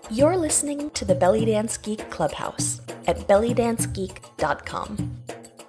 You're listening to the Belly Dance Geek Clubhouse at bellydancegeek.com.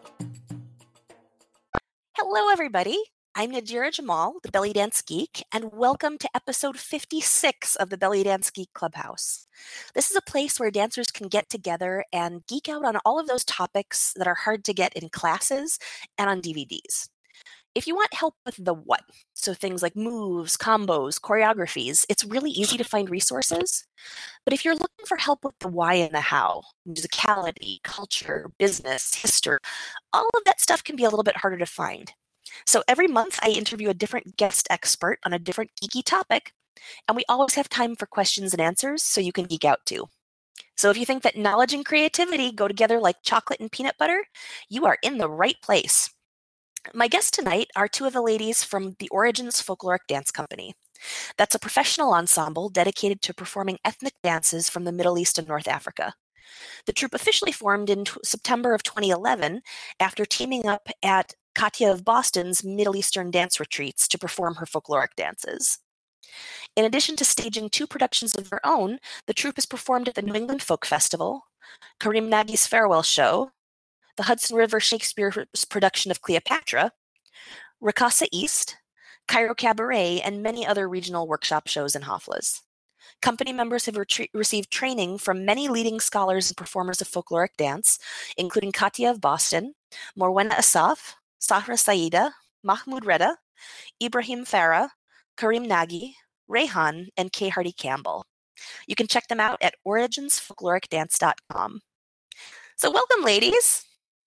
Hello, everybody. I'm Nadira Jamal, the Belly Dance Geek, and welcome to episode 56 of the Belly Dance Geek Clubhouse. This is a place where dancers can get together and geek out on all of those topics that are hard to get in classes and on DVDs. If you want help with the what, so things like moves, combos, choreographies, it's really easy to find resources. But if you're looking for help with the why and the how, musicality, culture, business, history, all of that stuff can be a little bit harder to find. So every month I interview a different guest expert on a different geeky topic, and we always have time for questions and answers so you can geek out too. So if you think that knowledge and creativity go together like chocolate and peanut butter, you are in the right place. My guests tonight are two of the ladies from the Origins Folkloric Dance Company. That's a professional ensemble dedicated to performing ethnic dances from the Middle East and North Africa. The troupe officially formed in September of 2011 after teaming up at Katya of Boston's Middle Eastern dance retreats to perform her folkloric dances. In addition to staging two productions of their own, the troupe has performed at the New England Folk Festival, Karim Nagy's Farewell Show, the Hudson River Shakespeare's production of Cleopatra, Ricasa East, Cairo Cabaret, and many other regional workshop shows and haflas. Company members have received training from many leading scholars and performers of folkloric dance, including Katya of Boston, Morwena Asaf, Sahra Saida, Mahmoud Reda, Ibrahim Farah, Karim Nagy, Rehan, and Kay Hardy Campbell. You can check them out at originsfolkloricdance.com. So welcome, ladies.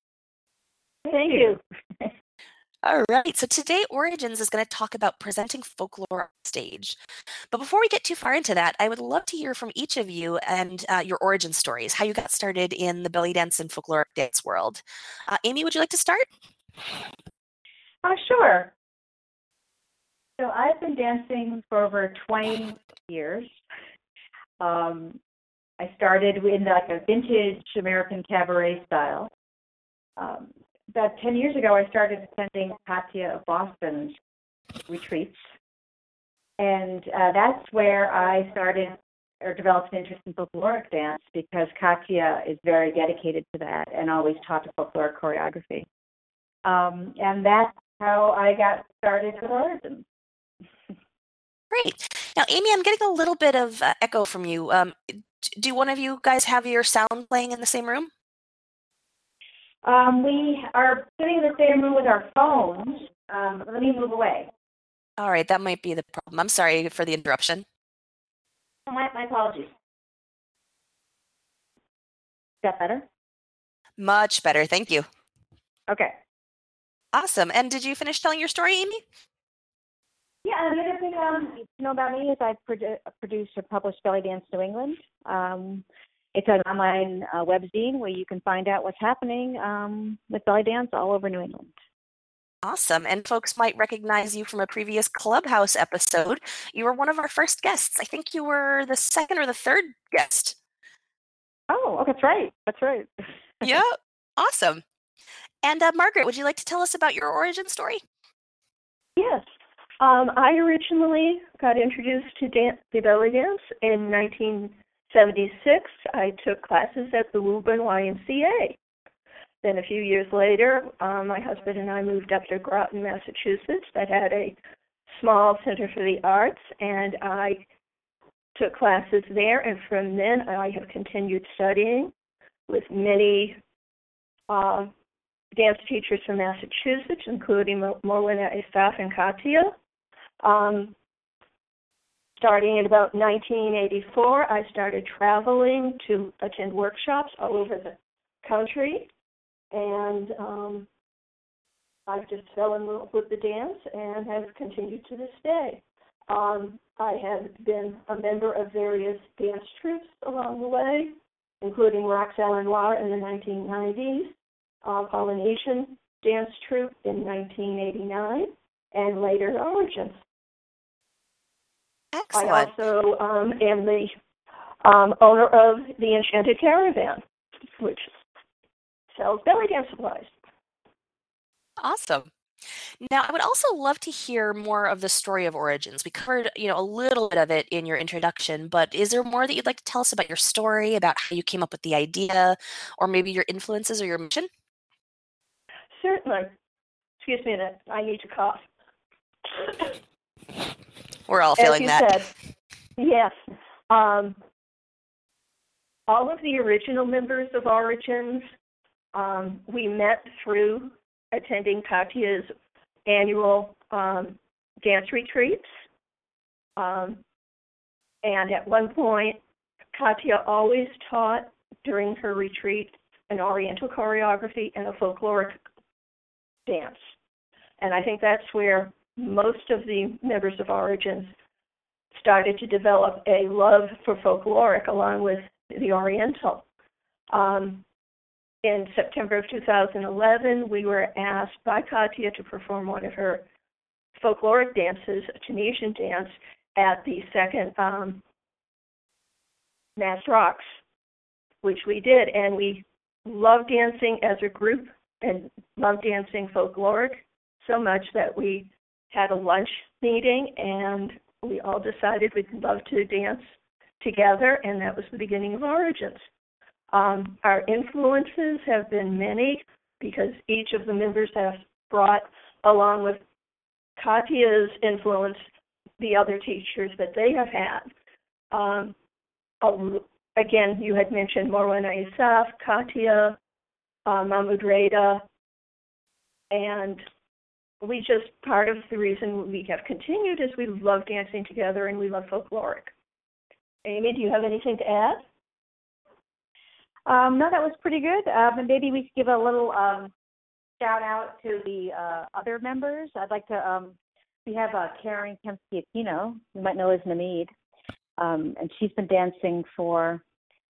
Thank you. All right, so today Origins is going to talk about presenting folklore on stage. But before we get too far into that, I would love to hear from each of you and your origin stories, how you got started in the belly dance and folkloric dance world. Amy, would you like to start? Sure. So I've been dancing for over 20 years. I started in like a vintage American cabaret style. About 10 years ago, I started attending Katya of Boston's retreats. And that's where I started or developed an interest in folkloric dance because Katya is very dedicated to that and always taught a folkloric choreography. And that's how I got started with Origins. Great. Now, Amy, I'm getting a little bit of echo from you. Do one of you guys have your sound playing in the same room? We are sitting in the same room with our phones. Let me move away. All right, that might be the problem. I'm sorry for the interruption. My apologies. Is that better? Much better, thank you. Okay. Awesome. And did you finish telling your story, Amy? Yeah, the other thing to know about me is I produce or publish Belly Dance New England. It's an online webzine where you can find out what's happening with belly dance all over New England. Awesome. And folks might recognize you from a previous Clubhouse episode. You were one of our first guests. I think you were the second or the third guest. Oh, that's right. That's right. Yeah, awesome. And Margaret, would you like to tell us about your origin story? Yes. I originally got introduced to the belly dance in 1976. I took classes at the Woburn YMCA. Then a few years later, my husband and I moved up to Groton, Massachusetts, that had a small center for the arts, and I took classes there. And from then, I have continued studying with many dance teachers from Massachusetts, including Morwena Asaf and Katya. Starting in about 1984, I started traveling to attend workshops all over the country, and I just fell in love with the dance and have continued to this day. I have been a member of various dance troupes along the way, including Roxanne Noir in the 1990s, Polynesian dance troupe in 1989, and later Origins. Excellent. I also am the owner of the Enchanted Caravan, which sells belly dance supplies. Awesome. Now, I would also love to hear more of the story of origins. We covered, a little bit of it in your introduction, but is there more that you'd like to tell us about your story, about how you came up with the idea, or maybe your influences or your mission? Certainly. Excuse me a minute. I need to cough. We're all As feeling you that. said, yes. All of the original members of Origins, we met through attending Katya's annual dance retreats. And at one point, Katya always taught during her retreat an Oriental choreography and a folkloric dance. And I think that's where most of the members of Origins started to develop a love for folkloric along with the Oriental. In September of 2011, we were asked by Katya to perform one of her folkloric dances, a Tunisian dance, at the second Mass Rocks, which we did. And we loved dancing as a group and loved dancing folkloric so much that we had a lunch meeting and we all decided we'd love to dance together, and that was the beginning of Origins. Our influences have been many because each of the members have brought, along with Katya's influence, the other teachers that they have had. Again, you had mentioned Morwana Isaf, Katya, Mahmoud Reda, and we just, part of the reason we have continued is we love dancing together and we love folkloric. Amy, do you have anything to add? No, that was pretty good. And maybe we could give a little shout out to the other members. I'd like to, we have Karen Kempsky Aquino, you might know as Namid, and she's been dancing for,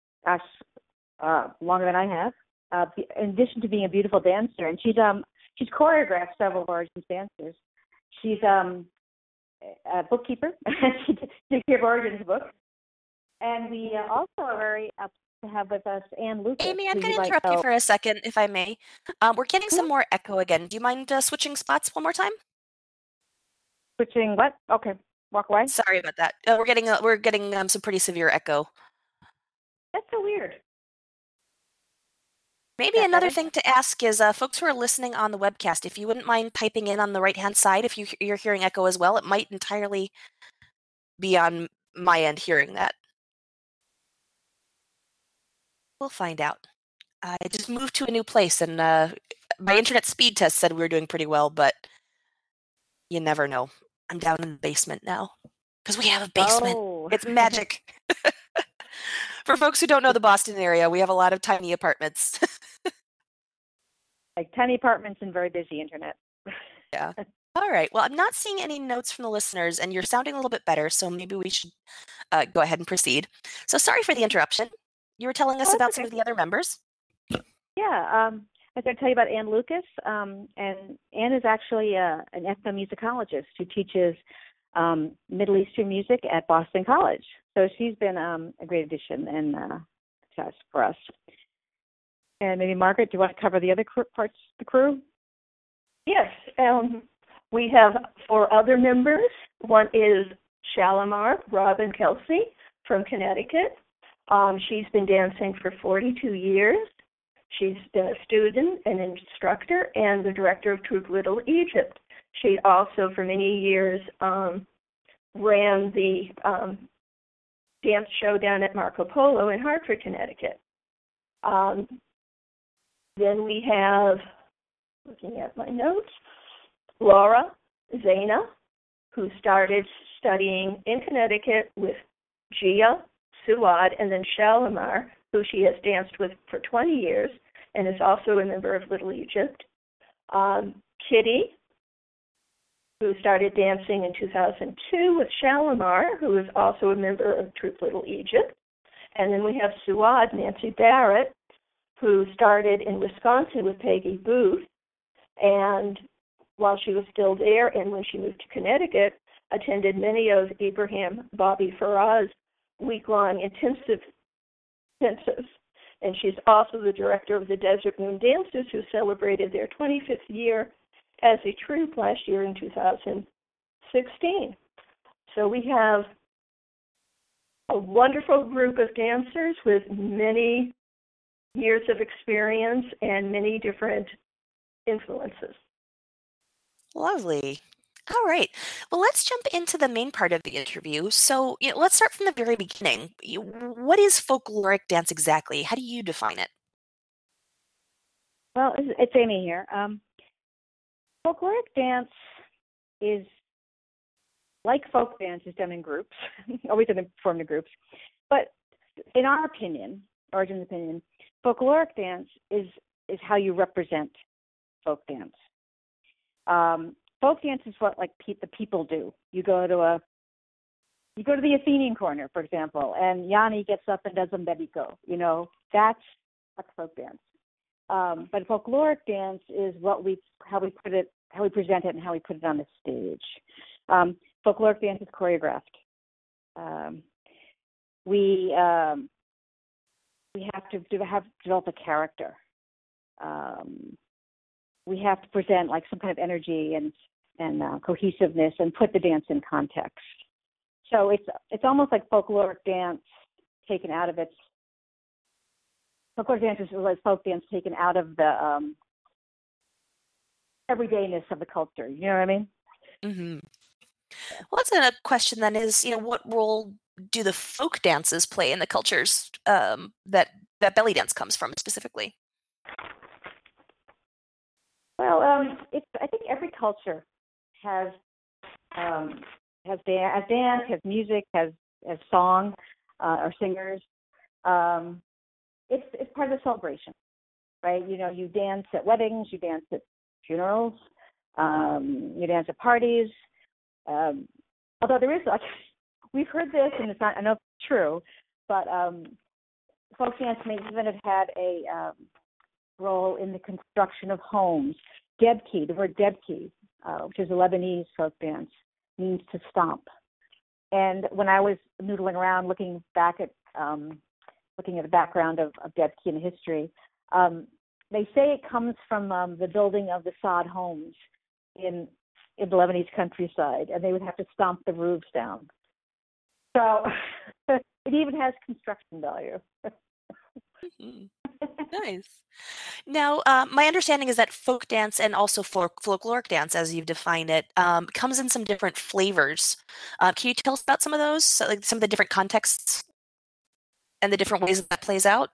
longer than I have, in addition to being a beautiful dancer. And she's choreographed several of Origins dancers. She's a bookkeeper. She takes care of Origins books. And we also are very up to have with us Ann Lucas. Amy, I'm going to interrupt you for a second, if I may. We're getting some more echo again. Do you mind switching spots one more time? Switching what? Okay, walk away. Sorry about that. We're getting some pretty severe echo. That's so weird. Maybe another thing to ask is folks who are listening on the webcast, if you wouldn't mind typing in on the right-hand side, if you're hearing echo as well, it might entirely be on my end hearing that. We'll find out. I just moved to a new place, and my internet speed test said we were doing pretty well, but you never know. I'm down in the basement now because we have a basement. Oh. It's magic. For folks who don't know the Boston area, we have a lot of tiny apartments. Like tiny apartments and very busy internet. Yeah. All right. Well, I'm not seeing any notes from the listeners, and you're sounding a little bit better, so maybe we should go ahead and proceed. So sorry for the interruption. You were telling us about some of the other members. Yeah. I was going to tell you about Ann Lucas. And Ann is actually an ethnomusicologist who teaches Middle Eastern music at Boston College. So she's been a great addition and for us. And maybe Margaret, do you want to cover the other parts of the crew? Yes. We have 4 other members. One is Shalimar Robin Kelsey from Connecticut. She's been dancing for 42 years. She's been a student, an instructor, and the director of Troupe Little Egypt. She also, for many years, ran the dance show down at Marco Polo in Hartford, Connecticut. Then we have, looking at my notes, Laura Zana, who started studying in Connecticut with Gia, Suad, and then Shalimar, who she has danced with for 20 years and is also a member of Little Egypt. Kitty, who started dancing in 2002 with Shalimar, who is also a member of Troupe Little Egypt. And then we have Suad, Nancy Barrett, who started in Wisconsin with Peggy Booth. And while she was still there and when she moved to Connecticut, attended many of Ibrahim Bobby Farah's week-long intensives. And she's also the director of the Desert Moon Dancers, who celebrated their 25th year as a troupe last year in 2016. So we have a wonderful group of dancers with many years of experience and many different influences. Lovely. All right. Well, let's jump into the main part of the interview. So, let's start from the very beginning. What is folkloric dance exactly? How do you define it? Well, it's Amy here. Folkloric dance is like folk dance is done in groups, always performed in groups. But in our opinion, Origin's opinion, folkloric dance is how you represent folk dance. Folk dance is what the people do. You go to the Athenian corner, for example, and Yanni gets up and does a medico. That's folk dance. But folkloric dance is how we present it and how we put it on the stage. Folkloric dance is choreographed. We have to develop a character. We have to present some kind of energy and cohesiveness and put the dance in context. So it's almost like folkloric dance taken out of its. Folkloric dance is like folk dance taken out of the everydayness of the culture. You know what I mean? Mm-hmm. Well, that's a question then is, what role do the folk dances play in the cultures that belly dance comes from specifically? Well, I think every culture has dance, has music, has song, or singers. It's part of the celebration, right? You dance at weddings, you dance at funerals, you dance at parties. Although there is we've heard this, and it's not, I know it's true, but folk dance may even have had a role in the construction of homes. Debki, the word debki, which is a Lebanese folk dance, means to stomp. And when I was noodling around looking at the background of debki and history, they say it comes from the building of the sod homes in the Lebanese countryside, and they would have to stomp the roofs down. So it even has construction value. Mm-hmm. Nice. Now, my understanding is that folk dance and also folkloric dance, as you've defined it, comes in some different flavors. Can you tell us about some of those, some of the different contexts and the different ways that plays out?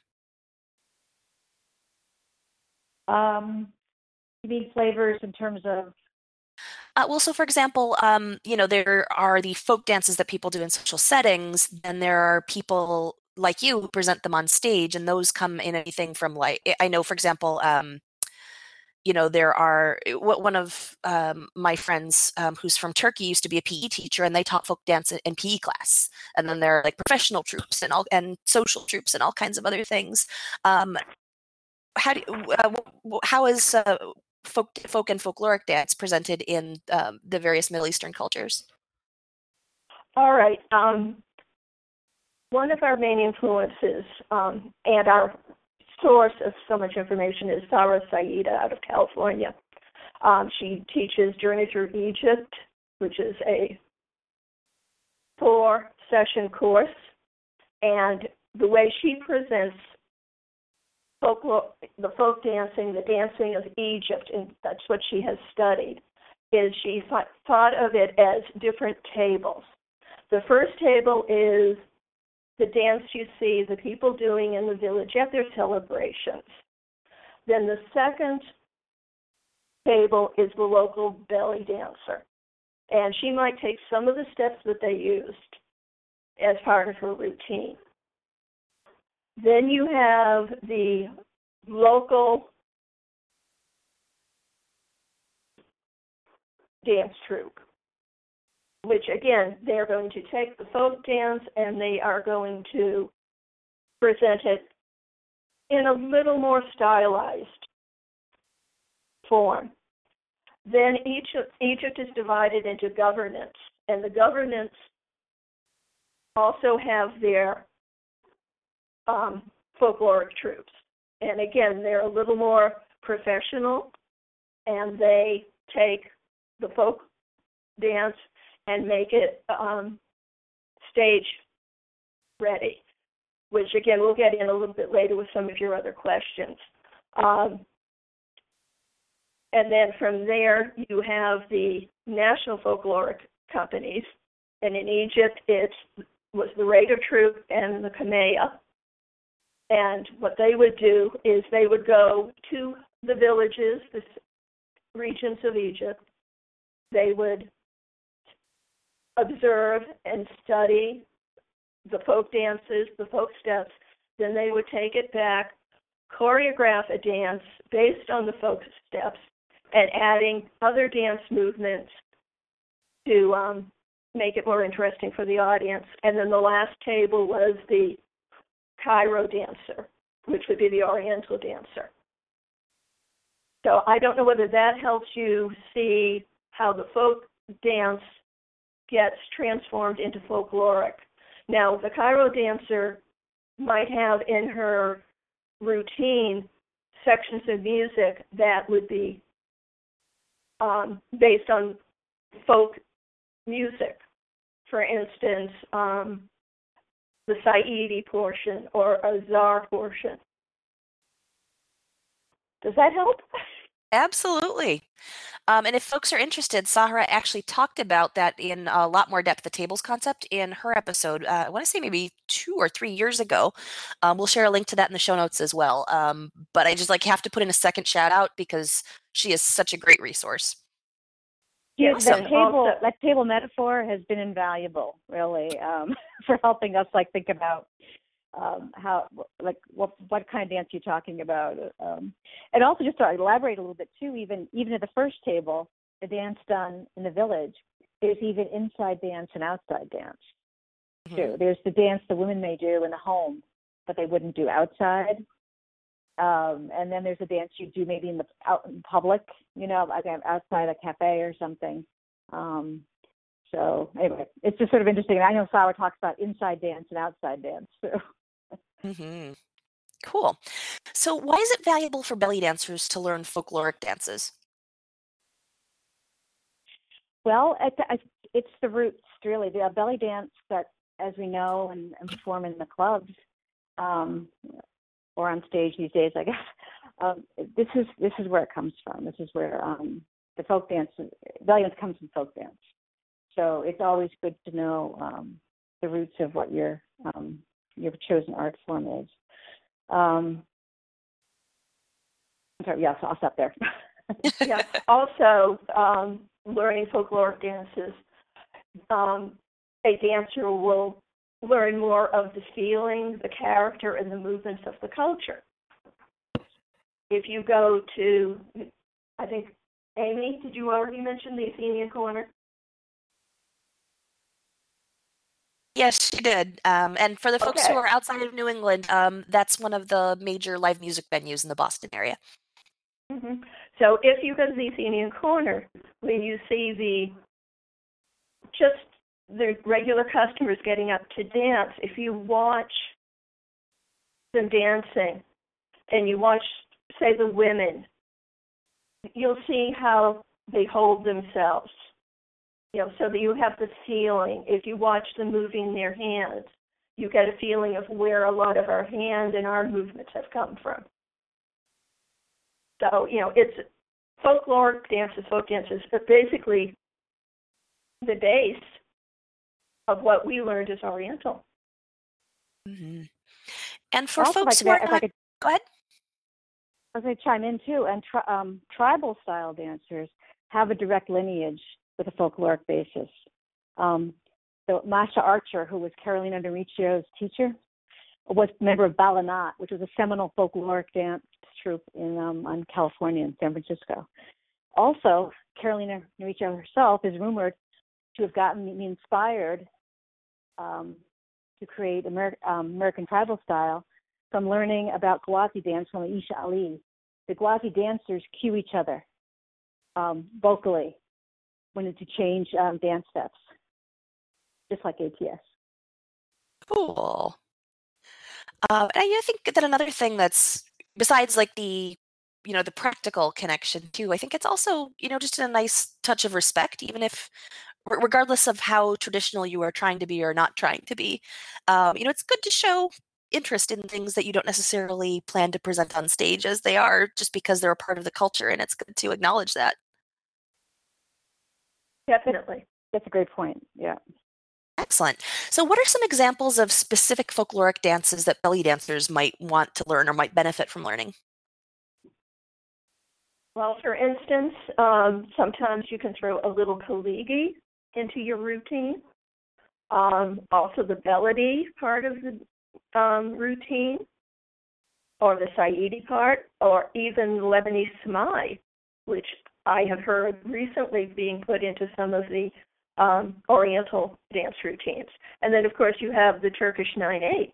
You mean flavors in terms of? Well, so for example, there are the folk dances that people do in social settings, and there are people like you who present them on stage, and those come in anything from I know, for example, there are one of my friends who's from Turkey used to be a PE teacher, and they taught folk dance in PE class, and then there are professional troops and social troops and all kinds of other things. How is folk and folkloric dance presented in the various Middle Eastern cultures? All right. One of our main influences and our source of so much information is Sarah Saida out of California. She teaches Journey Through Egypt, which is a 4-session course. And the way she presents the folk dancing, the dancing of Egypt, and that's what she has studied, is she thought of it as different tables. The first table is the dance you see the people doing in the village at their celebrations. Then the second table is the local belly dancer. And she might take some of the steps that they used as part of her routine. Then you have the local dance troupe, which again, they're going to take the folk dance and they are going to present it in a little more stylized form. Then Egypt is divided into governments, and the governments also have their folkloric troops. And again, they're a little more professional. and they take the folk dance and make it stage ready, which again we'll get in a little bit later with some of your other questions. And then from there you have the national folkloric companies, and in Egypt it was the Raider Troupe and the Kamea. And what they would do is they would go to the villages, the regions of Egypt. They would observe and study the folk dances, the folk steps. Then they would take it back, choreograph a dance based on the folk steps, and adding other dance movements to make it more interesting for the audience. And then the last table was the Cairo dancer, which would be the Oriental dancer. So I don't know whether that helps you see how the folk dance gets transformed into folkloric. Now, the Cairo dancer might have in her routine sections of music that would be based on folk music. For instance, the Saidi portion or a Zar portion. Does that help? Absolutely. And if folks are interested, Sahara actually talked about that in a lot more depth, the tables concept, in her episode, I want to say maybe 2 or 3 years ago. We'll share a link to that in the show notes as well. But I just have to put in a second shout out because she is such a great resource. Yeah, that table metaphor has been invaluable, really, for helping us think about how what kind of dance you're talking about, and also just to elaborate a little bit too. Even at the first table, the dance done in the village, there's even inside dance and outside dance too. There's the dance the women may do in the home, but they wouldn't do outside. And then there's a dance you do maybe out in public, like outside a cafe or something. So anyway, it's just sort of interesting. I know Sahara talks about inside dance and outside dance too. Cool. So why is it valuable for belly dancers to learn folkloric dances? Well, it's the roots, really. The belly dance that, as we know and perform in the clubs, or on stage these days, I guess. This is where it comes from. This is where the folk dance, belly dance, comes from folk dance. So it's always good to know the roots of what your chosen art form is. I'm sorry. Yes, I'll stop there. Yeah. Also, learning folkloric dances, a dancer will learn more of the feeling, the character, and the movements of the culture. If you go to, I think, Amy, did you already mention the Athenian Corner? Yes, she did. And for the folks who are outside of New England, that's one of the major live music venues in the Boston area. Mm-hmm. So if you go to the Athenian Corner, when you see the regular customers getting up to dance, if you watch them dancing and you watch, say, the women, you'll see how they hold themselves, so that you have the feeling. If you watch them moving their hands, you get a feeling of where a lot of our hand and our movements have come from. So, it's folkloric dances, folk dances, but basically the base of what we learned is Oriental. Mm-hmm. And for folks who are not... Go ahead. I was going to chime in too. And tribal style dancers have a direct lineage with a folkloric basis. So Masha Archer, who was Carolina Noricchio's teacher, was a member of Balanat, which was a seminal folkloric dance troupe in California, in San Francisco. Also, Carolina Noricchio herself is rumored to have gotten inspired to create American tribal style from learning about Gwazi dance from Aisha Ali. The Gwazi dancers cue each other vocally when to change dance steps, just like ATS. Cool. And I think that another thing that's, besides the the practical connection too. I think it's also, just a nice touch of respect, even if regardless of how traditional you are trying to be or not trying to be. It's good to show interest in things that you don't necessarily plan to present on stage as they are just because they're a part of the culture, and it's good to acknowledge that. Definitely. That's a great point. Yeah. Excellent. So what are some examples of specific folkloric dances that belly dancers might want to learn or might benefit from learning? Well, for instance, sometimes you can throw a little kaligi into your routine. Also the belly part of the routine, or the Saidi part, or even Lebanese Samai, which I have heard recently being put into some of the Oriental dance routines. And then, of course, you have the Turkish 9/8.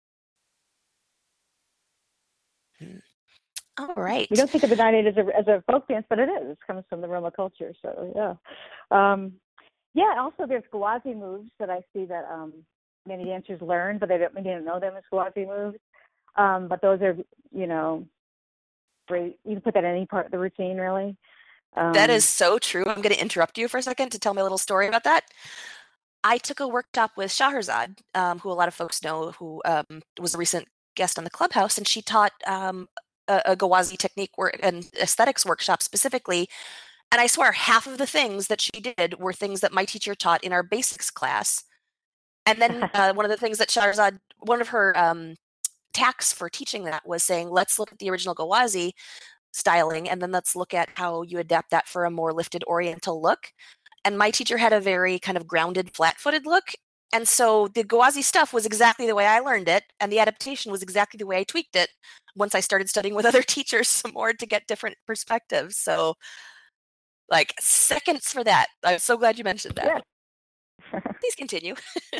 All right. We don't think of the 9/8 as a folk dance, but it is. It comes from the Roma culture. So, yeah. Yeah, also there's Gwazi moves that I see that many dancers learn, but they don't know them as Gwazi moves. But those are, great. You can put that in any part of the routine, really. That is so true. I'm going to interrupt you for a second to tell me a little story about that. I took a workshop with Shahrazad, who a lot of folks know, who was a recent guest on the Clubhouse, and she taught a Gwazi technique and aesthetics workshop specifically. And I swear, half of the things that she did were things that my teacher taught in our basics class. And then one of the things that Shahrazad, one of her tacks for teaching that was saying, let's look at the original Gwazi styling, and then let's look at how you adapt that for a more lifted Oriental look. And my teacher had a very kind of grounded, flat-footed look. And so the Gwazi stuff was exactly the way I learned it, and the adaptation was exactly the way I tweaked it once I started studying with other teachers some more to get different perspectives. So, seconds for that. I'm so glad you mentioned that. Yeah. Please continue.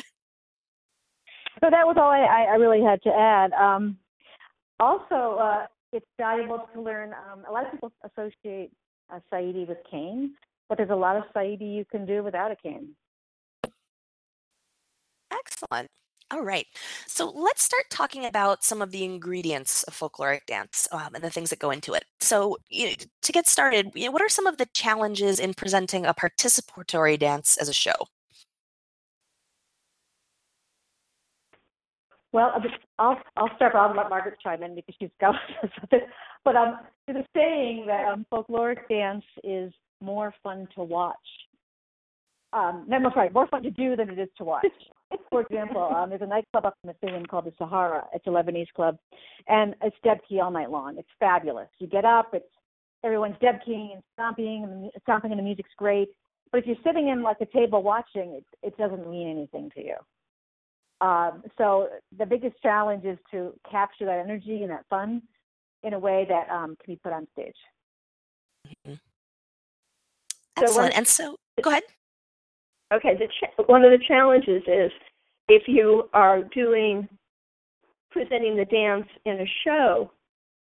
So that was all I really had to add. Also, it's valuable to learn. A lot of people associate Saidi with cane, but there's a lot of Saidi you can do without a cane. Excellent. All right. So let's start talking about some of the ingredients of folkloric dance and the things that go into it. So to get started, what are some of the challenges in presenting a participatory dance as a show? Well, I'll start. I'll let Margaret chime in because she's got something. But the saying that folkloric dance is more fun to watch. More fun to do than it is to watch. For example, there's a nightclub up in Methuen called the Sahara. It's a Lebanese club, and it's debki all night long. It's fabulous. You get up, everyone's debkiing and stomping, and the music's great. But if you're sitting in like a table watching, it doesn't mean anything to you. So the biggest challenge is to capture that energy and that fun in a way that can be put on stage. Mm-hmm. Excellent. And so, go ahead. Okay, one of the challenges is if you are presenting the dance in a show,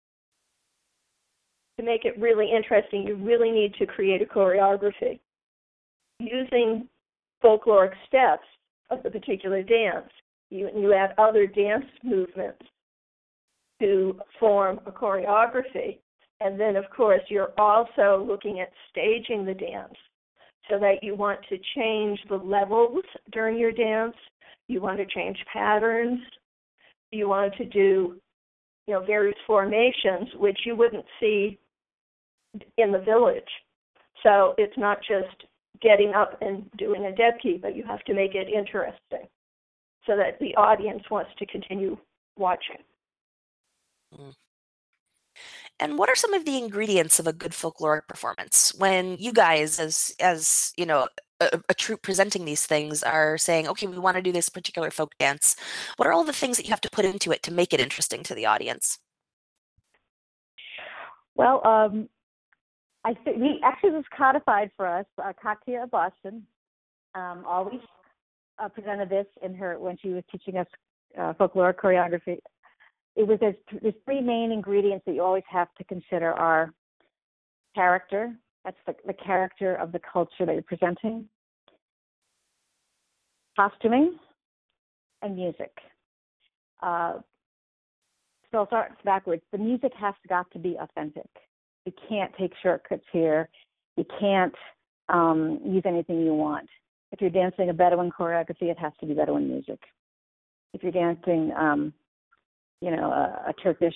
to make it really interesting, you really need to create a choreography using folkloric steps of the particular dance. You add other dance movements to form a choreography. And then, of course, you're also looking at staging the dance so that you want to change the levels during your dance. You want to change patterns. You want to do, various formations, which you wouldn't see in the village. So it's not just getting up and doing a debki, but you have to make it interesting so that the audience wants to continue watching. And what are some of the ingredients of a good folkloric performance? When you guys, as a troupe presenting these things, are saying, okay, we want to do this particular folk dance, what are all the things that you have to put into it to make it interesting to the audience? Well, I think this was codified for us. Katya of Boston always presented this when she was teaching us folkloric choreography. There's three main ingredients that you always have to consider are character. That's the character of the culture that you're presenting. Costuming and music. So I'll start backwards. The music has got to be authentic. You can't take shortcuts here. You can't use anything you want. If you're dancing a Bedouin choreography, it has to be Bedouin music. If you're dancing, a Turkish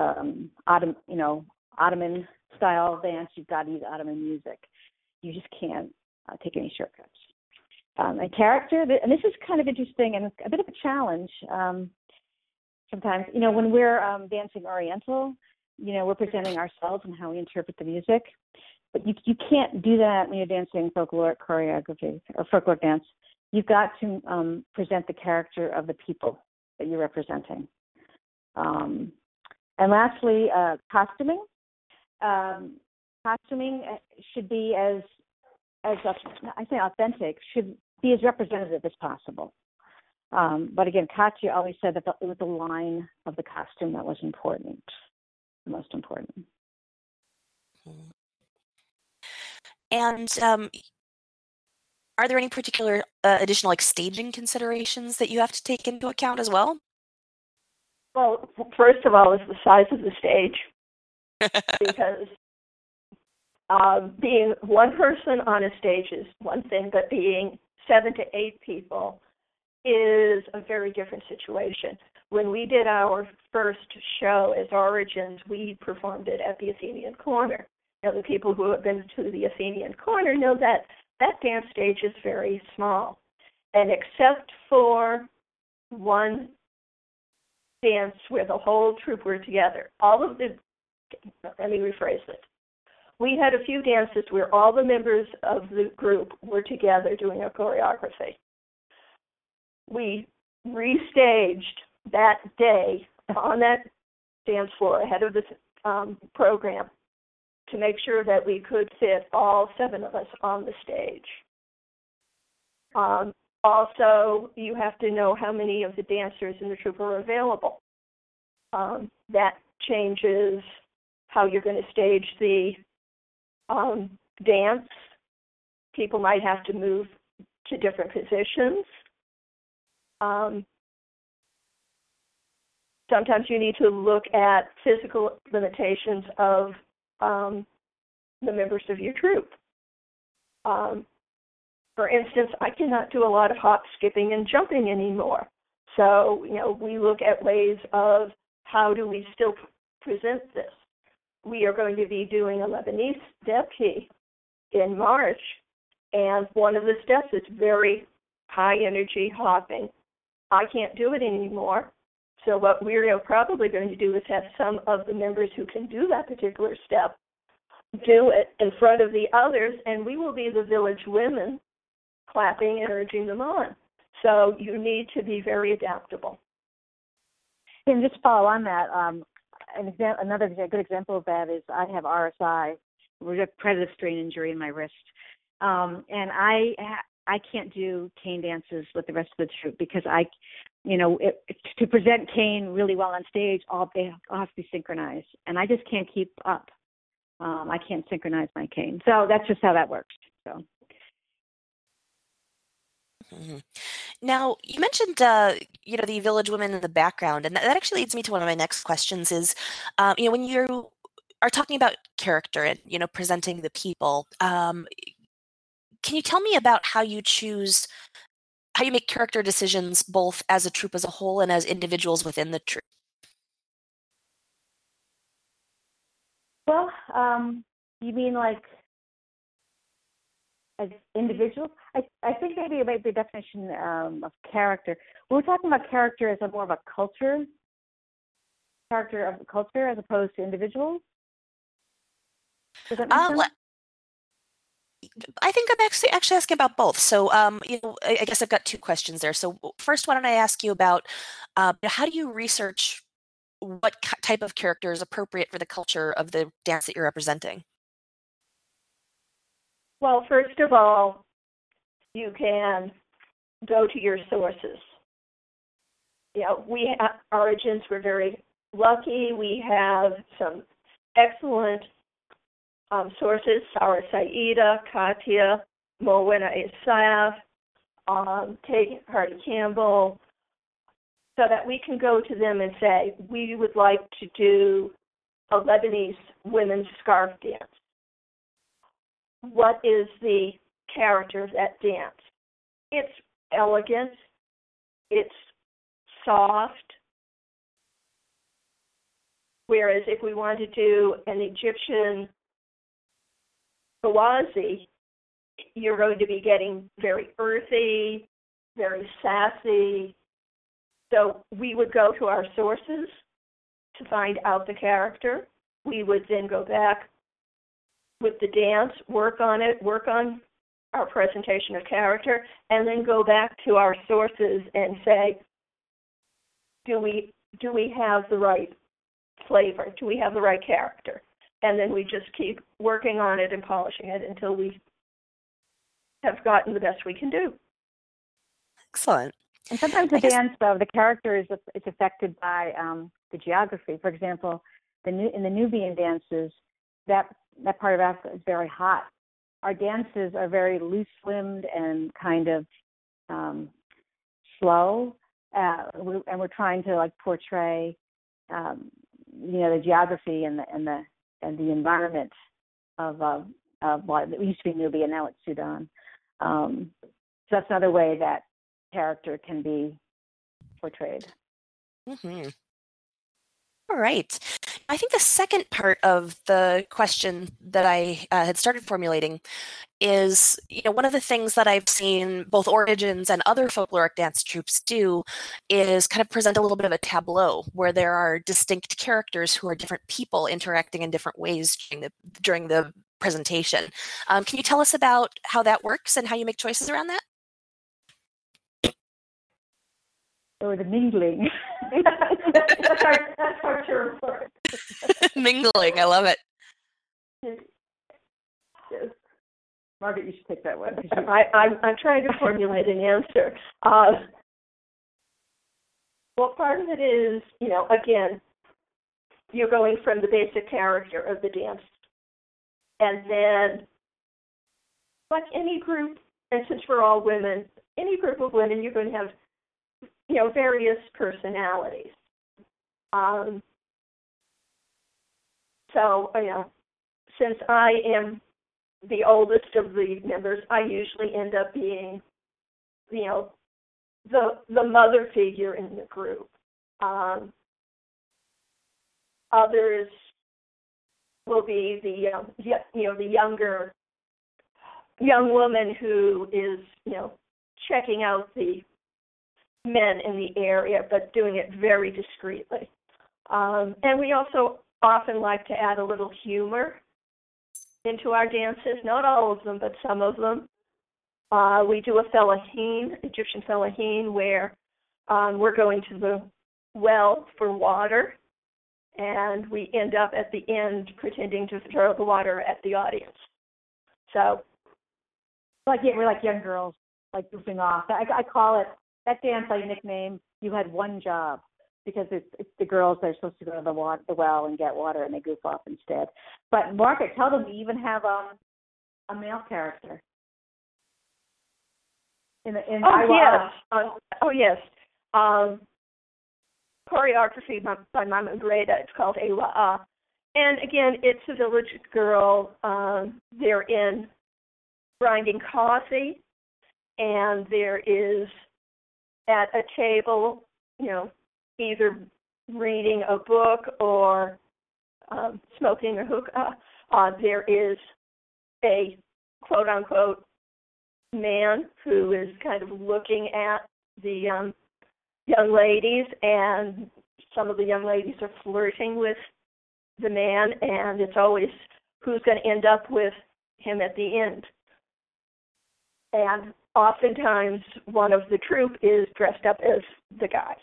Ottoman style dance, you've got to use Ottoman music. You just can't take any shortcuts. And character, and this is kind of interesting and a bit of a challenge. Sometimes, when we're dancing Oriental, we're presenting ourselves and how we interpret the music. But you can't do that when you're dancing folkloric choreography or folkloric dance. You've got to present the character of the people that you're representing. And lastly, costuming. Costuming should be as I say authentic, should be as representative as possible. But again, Katya always said that it was the line of the costume that was important, the most important. And are there any particular additional staging considerations that you have to take into account as well? Well, first of all, is the size of the stage, because being one person on a stage is one thing, but being 7 to 8 people is a very different situation. When we did our first show as Origins, we performed it at the Athenian Corner. Now, the people who have been to the Athenian Corner know that that dance stage is very small. And except for one dance where the whole troupe were together, let me rephrase it. We had a few dances where all the members of the group were together doing a choreography. We restaged that day on that dance floor ahead of the program to make sure that we could fit all 7 of us on the stage. Also, you have to know how many of the dancers in the troupe are available. That changes how you're going to stage the dance. People might have to move to different positions. Sometimes you need to look at physical limitations of the members of your troupe. For instance, I cannot do a lot of hop, skipping, and jumping anymore. So, we look at ways of how do we still present this. We are going to be doing a Lebanese Debki in March, and one of the steps is very high energy hopping. I can't do it anymore. So what we're probably going to do is have some of the members who can do that particular step do it in front of the others, and we will be the village women clapping and urging them on. So you need to be very adaptable. And just follow on that, another good example of that is I have RSI, repetitive strain injury in my wrist, and I can't do cane dances with the rest of the troupe because to present cane really well on stage, all have to be synchronized, and I just can't keep up. I can't synchronize my cane, so that's just how that works. So. Mm-hmm. Now, you mentioned, the village women in the background, and that actually leads me to one of my next questions is, when you are talking about character and, presenting the people, can you tell me about how you make character decisions both as a troupe as a whole and as individuals within the troupe? Well, you mean as individuals? I think maybe it might be a definition of character. We're talking about character as more of a character of the culture as opposed to individuals. Does that make sense? I think I'm actually asking about both. So, I guess I've got 2 questions there. So, first, why don't I ask you about how do you research what type of character is appropriate for the culture of the dance that you're representing? Well, first of all, you can go to your sources. We at Origins, we're very lucky. We have some excellent sources: Sarah Saida, Katya, Mowena Isaf, Hardy Campbell, so that we can go to them and say, we would like to do a Lebanese women's scarf dance. What is the character of that dance? It's elegant, it's soft, whereas if we want to do an Egyptian Ghawazi, you're going to be getting very earthy, very sassy. So we would go to our sources to find out the character. We would then go back with the dance, work on it, work on our presentation of character, and then go back to our sources and say, do we have the right flavor? Do we have the right character? And then we just keep working on it and polishing it until we have gotten the best we can do. Excellent. And sometimes the dance, though, the character is affected by the geography. For example, in the Nubian dances, that part of Africa is very hot. Our dances are very loose-limbed and kind of slow, and we're trying to portray, the geography and the environment of what it used to be Nubia, now it's Sudan. So that's another way that character can be portrayed. Mm-hmm. All right. I think the second part of the question that I had started formulating is, one of the things that I've seen both Origins and other folkloric dance troupes do is kind of present a little bit of a tableau where there are distinct characters who are different people interacting in different ways during the presentation. Can you tell us about how that works and how you make choices around that? Or the mingling. That's our term for it. Mingling, I love it. Yes. Margaret, you should take that one. I'm trying to formulate an answer. Well, part of it is, again, you're going from the basic character of the dance. And then, like any group, and since we're all women, any group of women, you're going to have various personalities. So, since I am the oldest of the members, I usually end up being, the mother figure in the group. Others will be the younger young woman who is, checking out the men in the area, but doing it very discreetly. And we also often like to add a little humor into our dances. Not all of them, but some of them. We do a fellaheen, Egyptian fellaheen, where we're going to the well for water, and we end up at the end pretending to throw the water at the audience. So, we're like young girls, goofing off. I call it, that dance I nickname, You Had One Job, because it's the girls that are supposed to go to the well and get water, and they goof off instead. But Margaret, tell them we even have a male character. Yes. Choreography by Mama Greta. It's called Ewa. And again, it's a village girl. They're in grinding coffee, and there is at a table, either reading a book or smoking a hookah. There is a quote-unquote man who is kind of looking at the young ladies, and some of the young ladies are flirting with the man, and it's always who's going to end up with him at the end. And oftentimes one of the troupe is dressed up as the guy.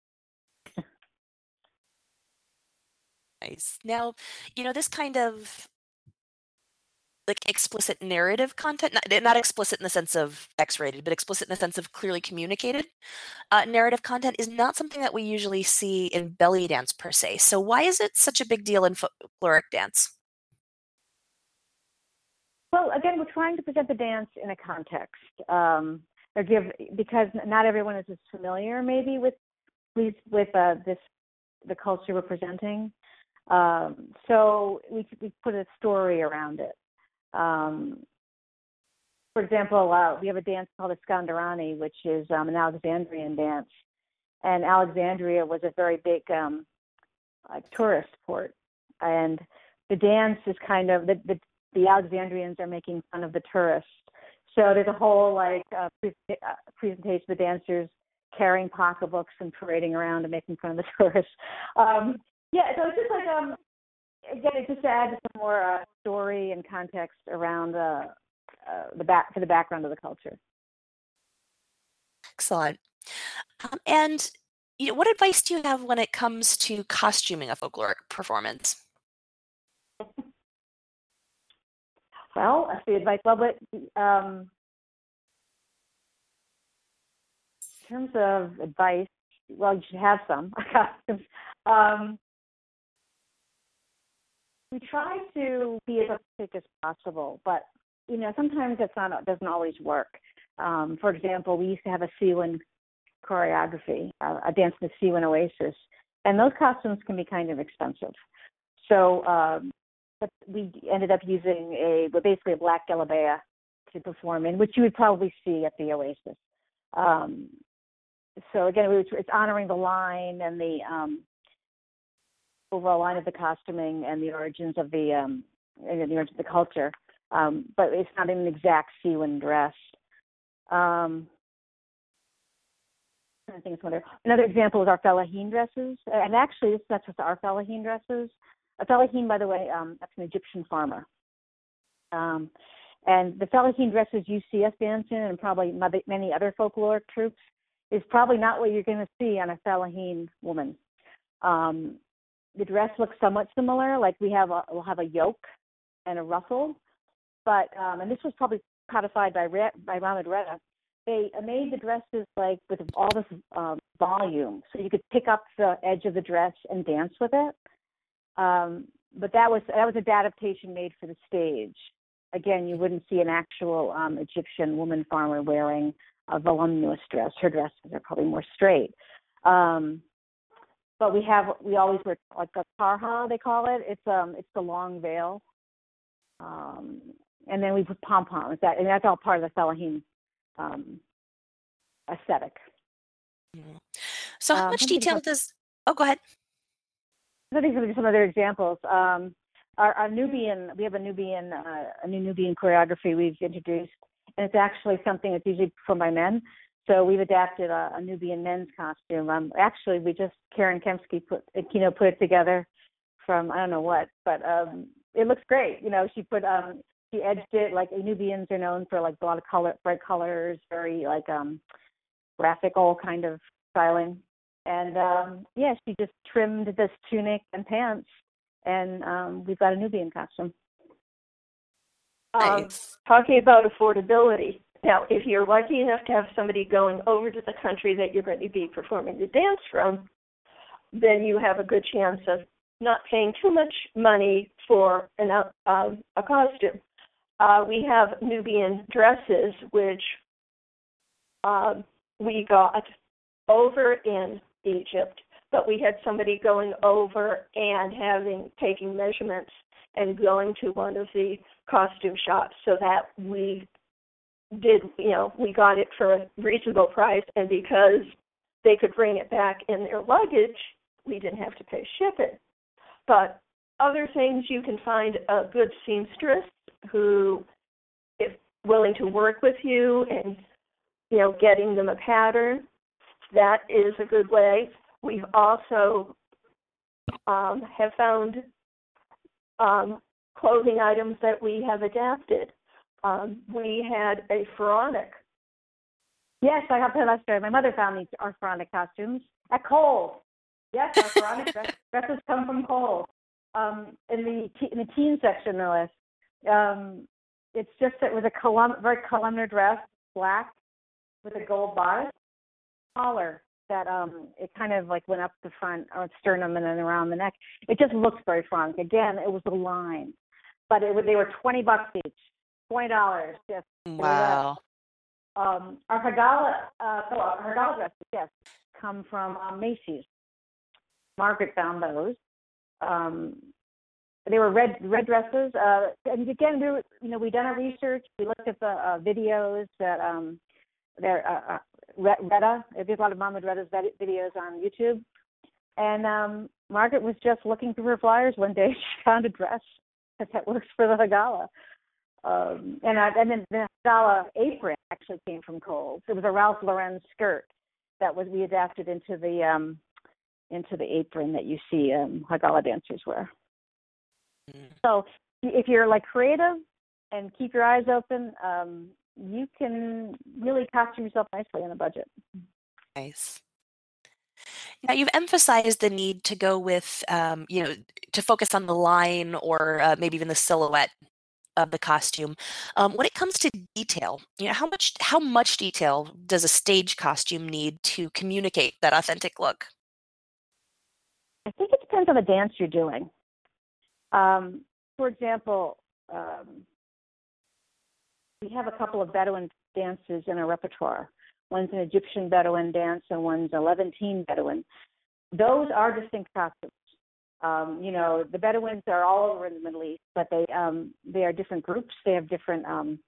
Nice. Now, this kind of explicit narrative content, not explicit in the sense of X-rated, but explicit in the sense of clearly communicated narrative content is not something that we usually see in belly dance per se. So why is it such a big deal in folkloric dance? Well, again, we're trying to present the dance in a context, because not everyone is as familiar maybe with the culture we're presenting. So we put a story around it. For example, we have a dance called the Skandarani, which is an Alexandrian dance. And Alexandria was a very big tourist port. And the dance is kind of, the Alexandrians are making fun of the tourists. So there's a whole presentation of the dancers carrying pocketbooks and parading around and making fun of the tourists. So it's just like, again, it just adds some more story and context around for the background of the culture. Excellent. And what advice do you have when it comes to costuming a folkloric performance? Well, that's the advice. Well, but in terms of advice, well, you should have some costumes. We try to be as authentic as possible, but sometimes doesn't always work. For example, we used to have a Siwan choreography, a dance in the Siwan Oasis, and those costumes can be kind of expensive. So, but we ended up using basically a black galabeah to perform in, which you would probably see at the Oasis. So again, it's honoring the line and the overall line of the costuming and the origins of the culture, but it's not an exact Siwan dress. I think it's another example is our fellahin dresses, and actually it's not just our fellahin dresses. A fellahin, by the way, that's an Egyptian farmer. And the fellahin dresses you see us dancing, and probably many other folkloric troupes, is probably not what you're going to see on a fellahin woman. The dress looks somewhat similar, like we'll have a yoke and a ruffle, but and this was probably codified by Mohammed Reza. They made the dresses like with all this volume, so you could pick up the edge of the dress and dance with it. But that was an adaptation made for the stage. Again, you wouldn't see an actual Egyptian woman farmer wearing a voluminous dress. Her dresses are probably more straight. But we always wear like a tarha, they call it. It's the long veil. And then we put pom-poms. And that's all part of the fellahin aesthetic. So how much detail does... Oh, go ahead. I think some other examples. Our Nubian, we have a new Nubian choreography we've introduced, and it's actually something that's usually performed by men. So we've adapted a Nubian men's costume. Actually, Karen Kemsky put it together from I don't know what, but it looks great. She edged it like Nubians are known for like a lot of bright colors, very like graphical kind of styling. And she just trimmed this tunic and pants, and we've got a Nubian costume. Talking about affordability. Now, if you're lucky enough to have somebody going over to the country that you're going to be performing the dance from, then you have a good chance of not paying too much money for a costume. We have Nubian dresses, which we got over in Egypt, but we had somebody going over and taking measurements and going to one of the costume shops so that we got it for a reasonable price, and because they could bring it back in their luggage, we didn't have to pay shipping. But other things, you can find a good seamstress who is willing to work with you and, getting them a pattern. That is a good way. We've also have found clothing items that we have adapted. We had a pharaonic. Yes, I have to tell that story. My mother found our pharaonic costumes at Kohl's. Yes, our pharaonic dresses come from Kohl's. In the teen section, no less. It's just that with a very columnar dress, black, with a gold bodice, collar that it kind of like went up the front or sternum and then around the neck. It just looks very pharaonic. Again, it was a line, but they were $20 each. $20. Yes. Wow. Our Hagala dresses, yes, come from Macy's. Margaret found those. they were red dresses. And again, we done our research. We looked at the videos that Retta. There's a lot of Mama Retta's videos on YouTube. And Margaret was just looking through her flyers one day. She found a dress that works for the Hagala. And then the Hagala apron actually came from Kohl's. It was a Ralph Lauren skirt that we adapted into the apron that you see Hagala dancers wear. So if you're like creative and keep your eyes open, you can really costume yourself nicely on a budget. Nice. Now, you've emphasized the need to go with, to focus on the line or maybe even the silhouette of the costume. When it comes to detail, how much detail does a stage costume need to communicate that authentic look? I think it depends on the dance you're doing. For example, we have a couple of Bedouin dances in our repertoire. One's an Egyptian Bedouin dance and one's a Levantine Bedouin. Those are distinct costumes. The Bedouins are all over in the Middle East, but they are different groups. They have different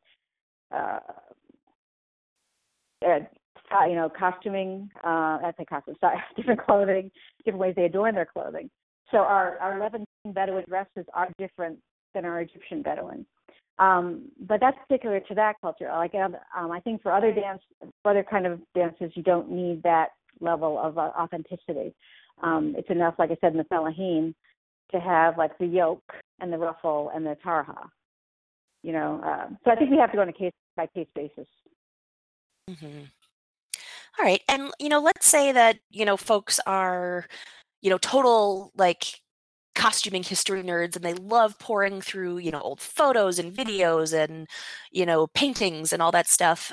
costuming, different clothing, different ways they adorn their clothing. So our Levantine Bedouin dresses are different than our Egyptian Bedouin. But that's particular to that culture. Like I think for other kind of dances, you don't need that level of authenticity. It's enough, like I said, in the Fellaheen, to have like the yoke and the ruffle and the tarha. So I think we have to go on a case by case basis. Mm-hmm. All right, and let's say that folks are total like costuming history nerds, and they love pouring through old photos and videos and paintings and all that stuff.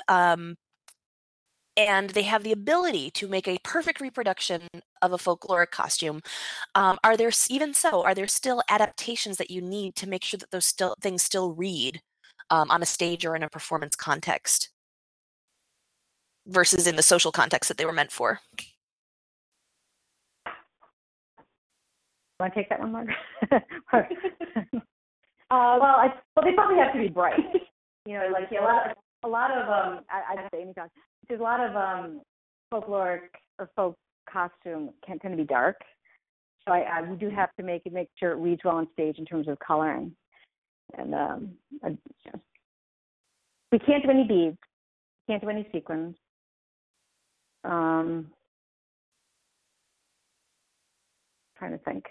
And they have the ability to make a perfect reproduction of a folkloric costume. Are there still adaptations that you need to make sure that those things still read on a stage or in a performance context versus in the social context that they were meant for? Want to take that one, Margaret? They probably have to be bright. Like a lot of I'd say any costume. There's a lot of folkloric or folk costume can tend to be dark. So we do have to make sure it reads well on stage in terms of coloring. And we can't do any beads. Can't do any sequins. Trying to think.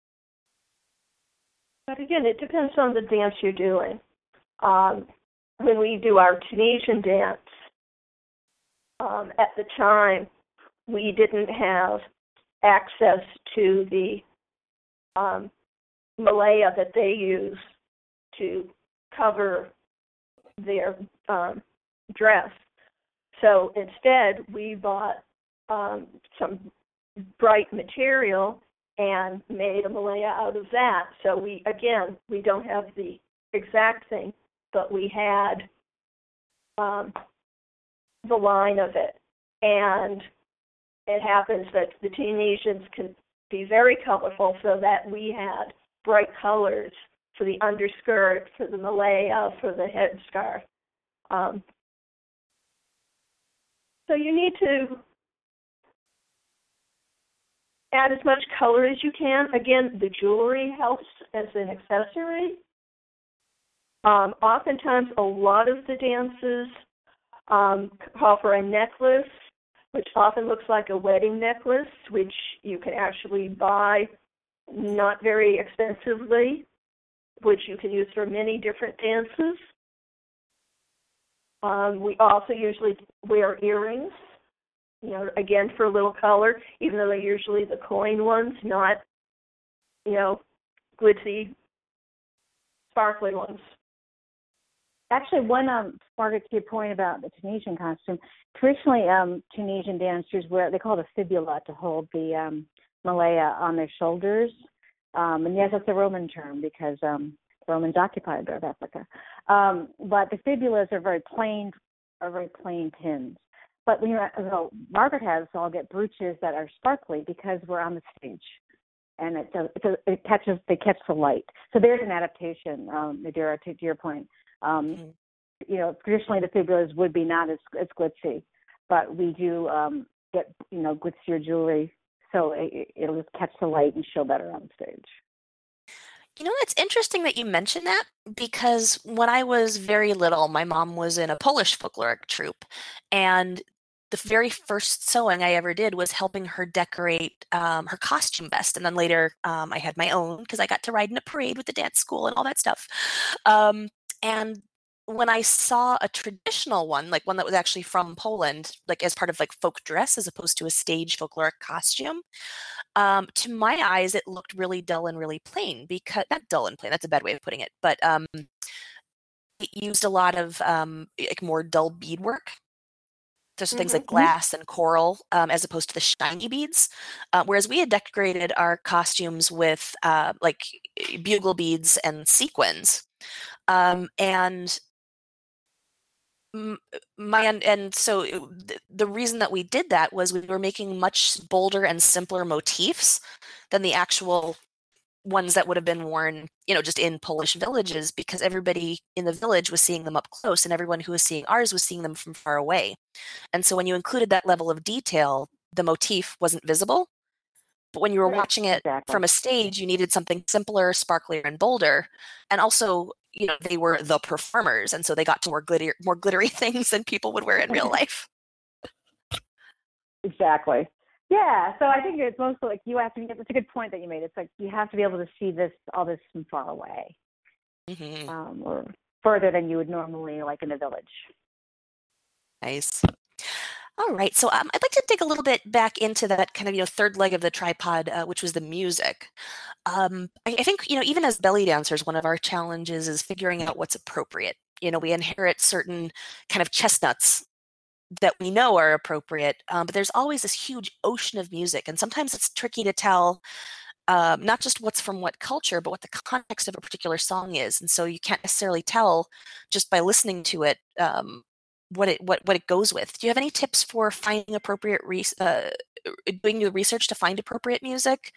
But again, it depends on the dance you're doing. When we do our Tunisian dance, at the time, we didn't have access to the Malaya that they use to cover their dress. So instead, we bought some bright material and made a Malaya out of that. So we don't have the exact thing, but we had the line of it. And it happens that the Tunisians can be very colorful, so that we had bright colors for the underskirt, for the Malaya, for the headscarf. So you need to add as much color as you can. Again, the jewelry helps as an accessory. Oftentimes, a lot of the dances call for a necklace, which often looks like a wedding necklace, which you can actually buy not very expensively, which you can use for many different dances. We also usually wear earrings, again for a little color, even though they're usually the coin ones, not, glitzy, sparkly ones. Actually, Margaret, to your point about the Tunisian costume, traditionally Tunisian dancers they call it a fibula to hold the Malaya on their shoulders. And yes, that's a Roman term because Romans occupied North Africa. But the fibulas are very plain pins. But Margaret has, so I'll get brooches that are sparkly because we're on the stage. and they catch the light. So there's an adaptation, Nadira, to your point. Mhm. Traditionally the fibulars would be not as glitzy, but we do get glitzier jewelry, so it'll just catch the light and show better on stage. It's interesting that you mentioned that because when I was very little, my mom was in a Polish folkloric troupe, and the very first sewing I ever did was helping her decorate her costume vest, and then later I had my own because I got to ride in a parade with the dance school and all that stuff. And when I saw a traditional one, like one that was actually from Poland, like as part of like folk dress as opposed to a stage folkloric costume, to my eyes, it looked really dull and really plain because not dull and plain, that's a bad way of putting it, but it used a lot of like more dull beadwork. So things like glass and coral, as opposed to the shiny beads. Whereas we had decorated our costumes with like bugle beads and sequins. And so the reason that we did that was we were making much bolder and simpler motifs than the actual ones that would have been worn, just in Polish villages, because everybody in the village was seeing them up close and everyone who was seeing ours was seeing them from far away. And so when you included that level of detail, the motif wasn't visible. But when you were watching it from a stage, you needed something simpler, sparklier, and bolder. And also, they were the performers, and so they got to more glittery things than people would wear in real life. Exactly. Yeah. So I think it's mostly like you have to. It's a good point that you made. It's like you have to be able to see all this from far away, or further than you would normally, like in a village. Nice. All right, so I'd like to dig a little bit back into that kind of third leg of the tripod, which was the music. I think even as belly dancers, one of our challenges is figuring out what's appropriate. We inherit certain kind of chestnuts that we know are appropriate, but there's always this huge ocean of music, and sometimes it's tricky to tell not just what's from what culture, but what the context of a particular song is, and so you can't necessarily tell just by listening to it. What it goes with. Do you have any tips for finding appropriate doing the research to find appropriate music?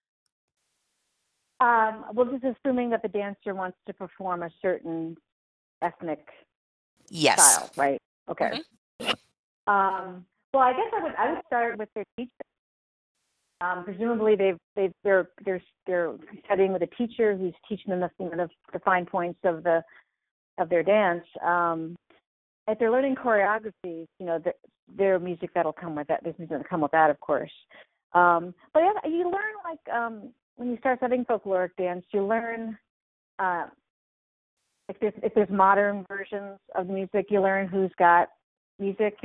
Well, just assuming that the dancer wants to perform a certain ethnic style, right? Okay. Mm-hmm. Well, I guess I would start with their teacher. Presumably, they're studying with a teacher who's teaching them the fine points of their dance. If they're learning choreography, their music that'll come with that. There's music that'll come with that, of course. But yeah, you learn when you start studying folkloric dance, you learn if there's modern versions of the music, you learn who's got music,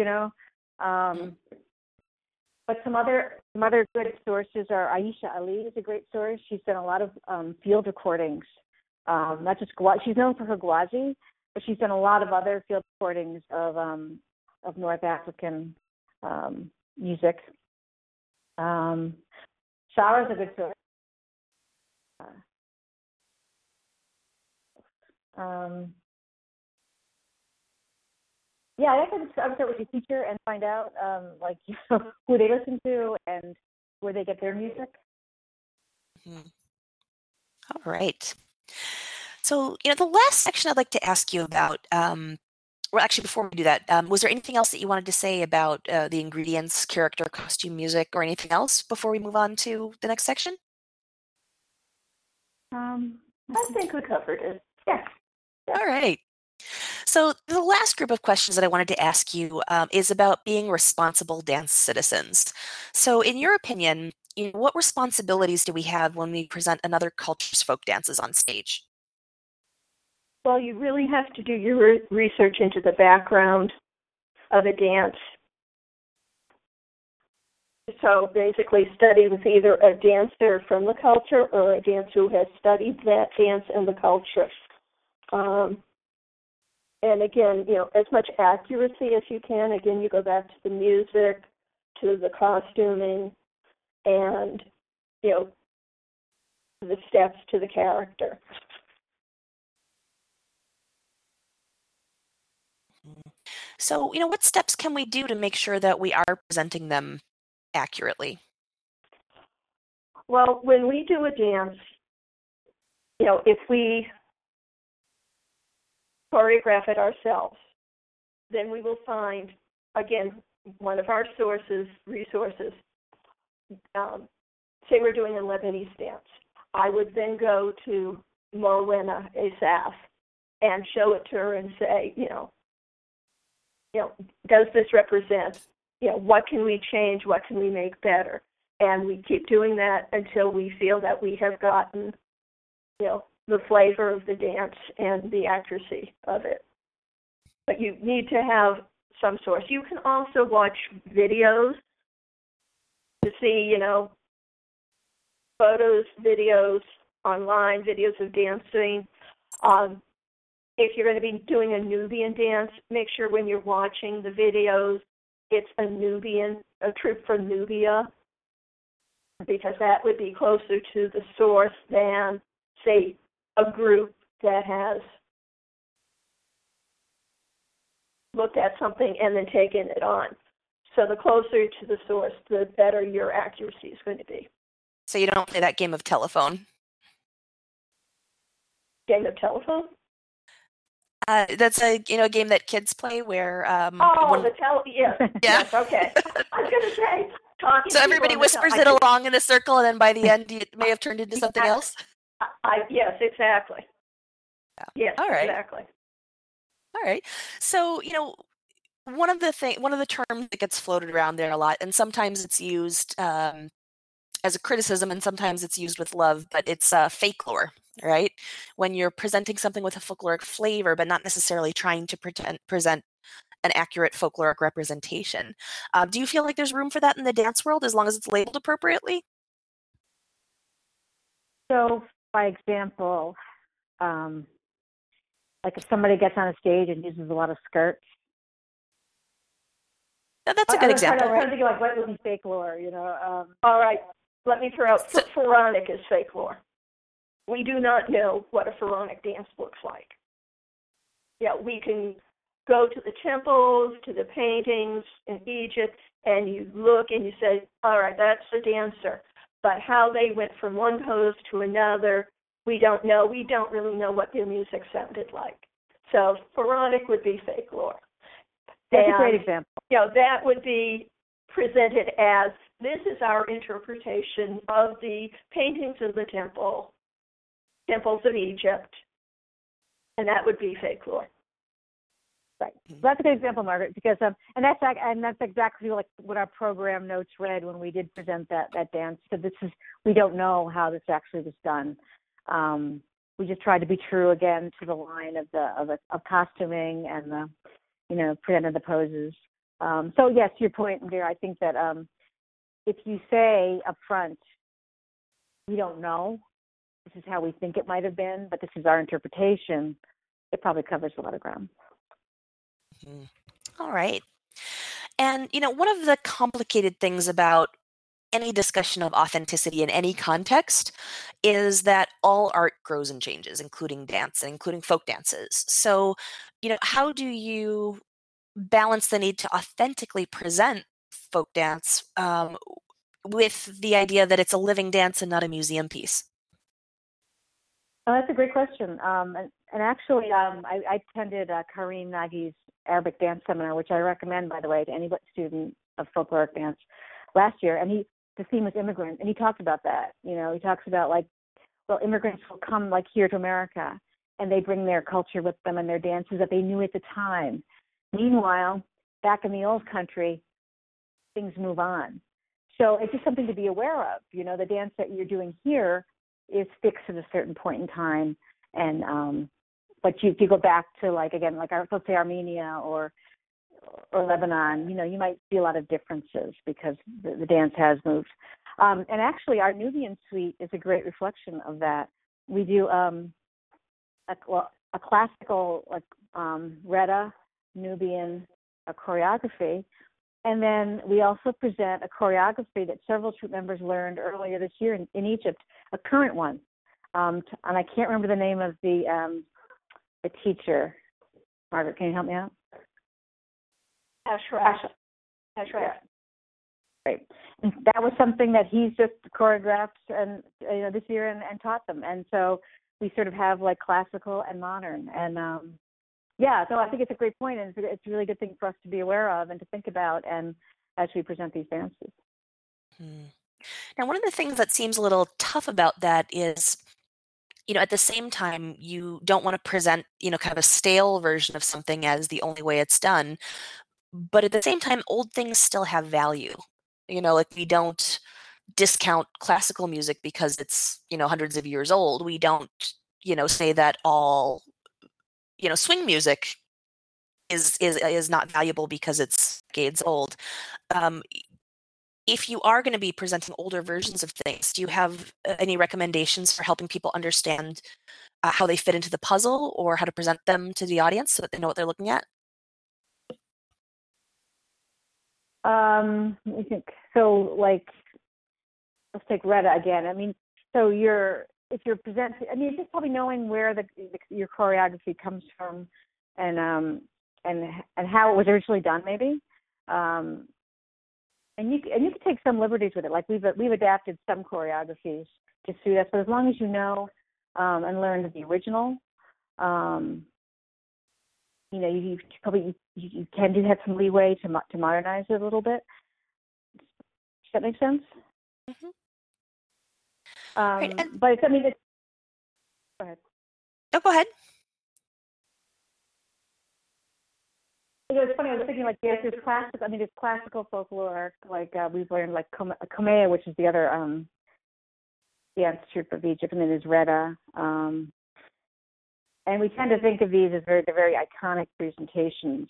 But some other good sources are Aisha Ali is a great source. She's done a lot of field recordings, not just she's known for her gwazi, but she's done a lot of other field recordings of North African music. Shara's a good source. Yeah, I guess I would start with your teacher and find out who they listen to and where they get their music. Mm-hmm. All right. So, the last section I'd like to ask you about, well, actually, before we do that, was there anything else that you wanted to say about the ingredients, character, costume, music, or anything else before we move on to the next section? I think we covered it. Yeah. All right. So the last group of questions that I wanted to ask you is about being responsible dance citizens. So in your opinion, what responsibilities do we have when we present another culture's folk dances on stage? Well, you really have to do your research into the background of a dance. So basically study with either a dancer from the culture or a dancer who has studied that dance and the culture. And again, as much accuracy as you can. Again, you go back to the music, to the costuming, and, the steps to the character. So, what steps can we do to make sure that we are presenting them accurately? Well, when we do a dance, if we choreograph it ourselves, then we will find, again, one of our resources, say we're doing a Lebanese dance. I would then go to Morwenna Asaf and show it to her and say, does this represent, what can we change, what can we make better? And we keep doing that until we feel that we have gotten, the flavor of the dance and the accuracy of it. But you need to have some source. You can also watch videos to see, photos, videos, online, videos of dancing. If you're going to be doing a Nubian dance, make sure when you're watching the videos, it's a troupe from Nubia, because that would be closer to the source than, say, a group that has looked at something and then taken it on. So the closer to the source, the better your accuracy is going to be. So you don't play that game of telephone? Game of telephone? That's a game that kids play where yes. Yeah. Yes, okay. I was going to say, talking. So everybody whispers it along in a circle, and then by the end, it may have turned into something else. Yes, exactly. Yeah. Yes, all right. exactly. All right. So one of the terms that gets floated around there a lot, and sometimes it's used as a criticism, and sometimes it's used with love, but it's folklore, right? When you're presenting something with a folkloric flavor, but not necessarily trying to present an accurate folkloric representation. Do you feel like there's room for that in the dance world as long as it's labeled appropriately? So, by example, like if somebody gets on a stage and uses a lot of skirts. Now, that's a good example. I'm trying to think of what would be folklore, All right, let me throw out, pharaonic is folklore. We do not know what a pharaonic dance looks like. Yeah, we can go to the temples, to the paintings in Egypt, and you look and you say, all right, that's the dancer. But how they went from one pose to another, we don't know. We don't really know what their music sounded like. So pharaonic would be folklore. That's a great example. That would be presented as, this is our interpretation of the paintings of the temples of Egypt, and that would be folklore. Right. So that's a good example, Margaret, because and that's exactly like what our program notes read when we did present that dance. So we don't know how this actually was done. We just tried to be true again to the line of costuming and the presented the poses. So yes, to your point, dear, I think that if you say up front, we don't know, this is how we think it might have been, but this is our interpretation, it probably covers a lot of ground. Mm-hmm. All right. And, one of the complicated things about any discussion of authenticity in any context is that all art grows and changes, including dance and including folk dances. So, how do you balance the need to authentically present folk dance with the idea that it's a living dance and not a museum piece? Oh, that's a great question. And actually, I attended Karim Nagy's Arabic dance seminar, which I recommend, by the way, to any student of folkloric dance last year. And the theme was immigrants, and he talked about that. He talks about immigrants will come here to America, and they bring their culture with them and their dances that they knew at the time. Meanwhile, back in the old country, things move on. So it's just something to be aware of. The dance that you're doing here is fixed at a certain point in time, and but if you go back to let's say Armenia or Lebanon, you might see a lot of differences because the dance has moved. And actually, our Nubian suite is a great reflection of that. We do a classical Reda Nubian choreography, and then we also present a choreography that several troupe members learned earlier this year in Egypt, a current one. And I can't remember the name of the teacher. Margaret, can you help me out? Ashraf. Right. And that was something that he's just choreographed and this year and taught them. And so we sort of have like classical and modern. And so I think it's a great point, and it's a really good thing for us to be aware of and to think about and as we present these dances. Hmm. Now, one of the things that seems a little tough about that is, at the same time, you don't want to present, kind of a stale version of something as the only way it's done. But at the same time, old things still have value. Like we don't discount classical music because it's, hundreds of years old. We don't, say that all, swing music is not valuable because it's decades old. If you are going to be presenting older versions of things, do you have any recommendations for helping people understand how they fit into the puzzle or how to present them to the audience so that they know what they're looking at? Let me think. So, like, let's take Retta again. I mean, so if you're presenting, I mean, it's just probably knowing where your choreography comes from, and how it was originally done, maybe. And you can take some liberties with it. Like we've adapted some choreographies to suit us, but as long as you know and learn the original, you probably you can have some leeway to modernize it a little bit. Does that make sense? Mm-hmm. Right. But go ahead. Oh, go ahead. It's funny. I was thinking there's classical. I mean, there's classical folklore. Like we've learned like Kamea, which is the other dance troupe of Egypt, and then there's Retta. And we tend to think of these as the very iconic presentations.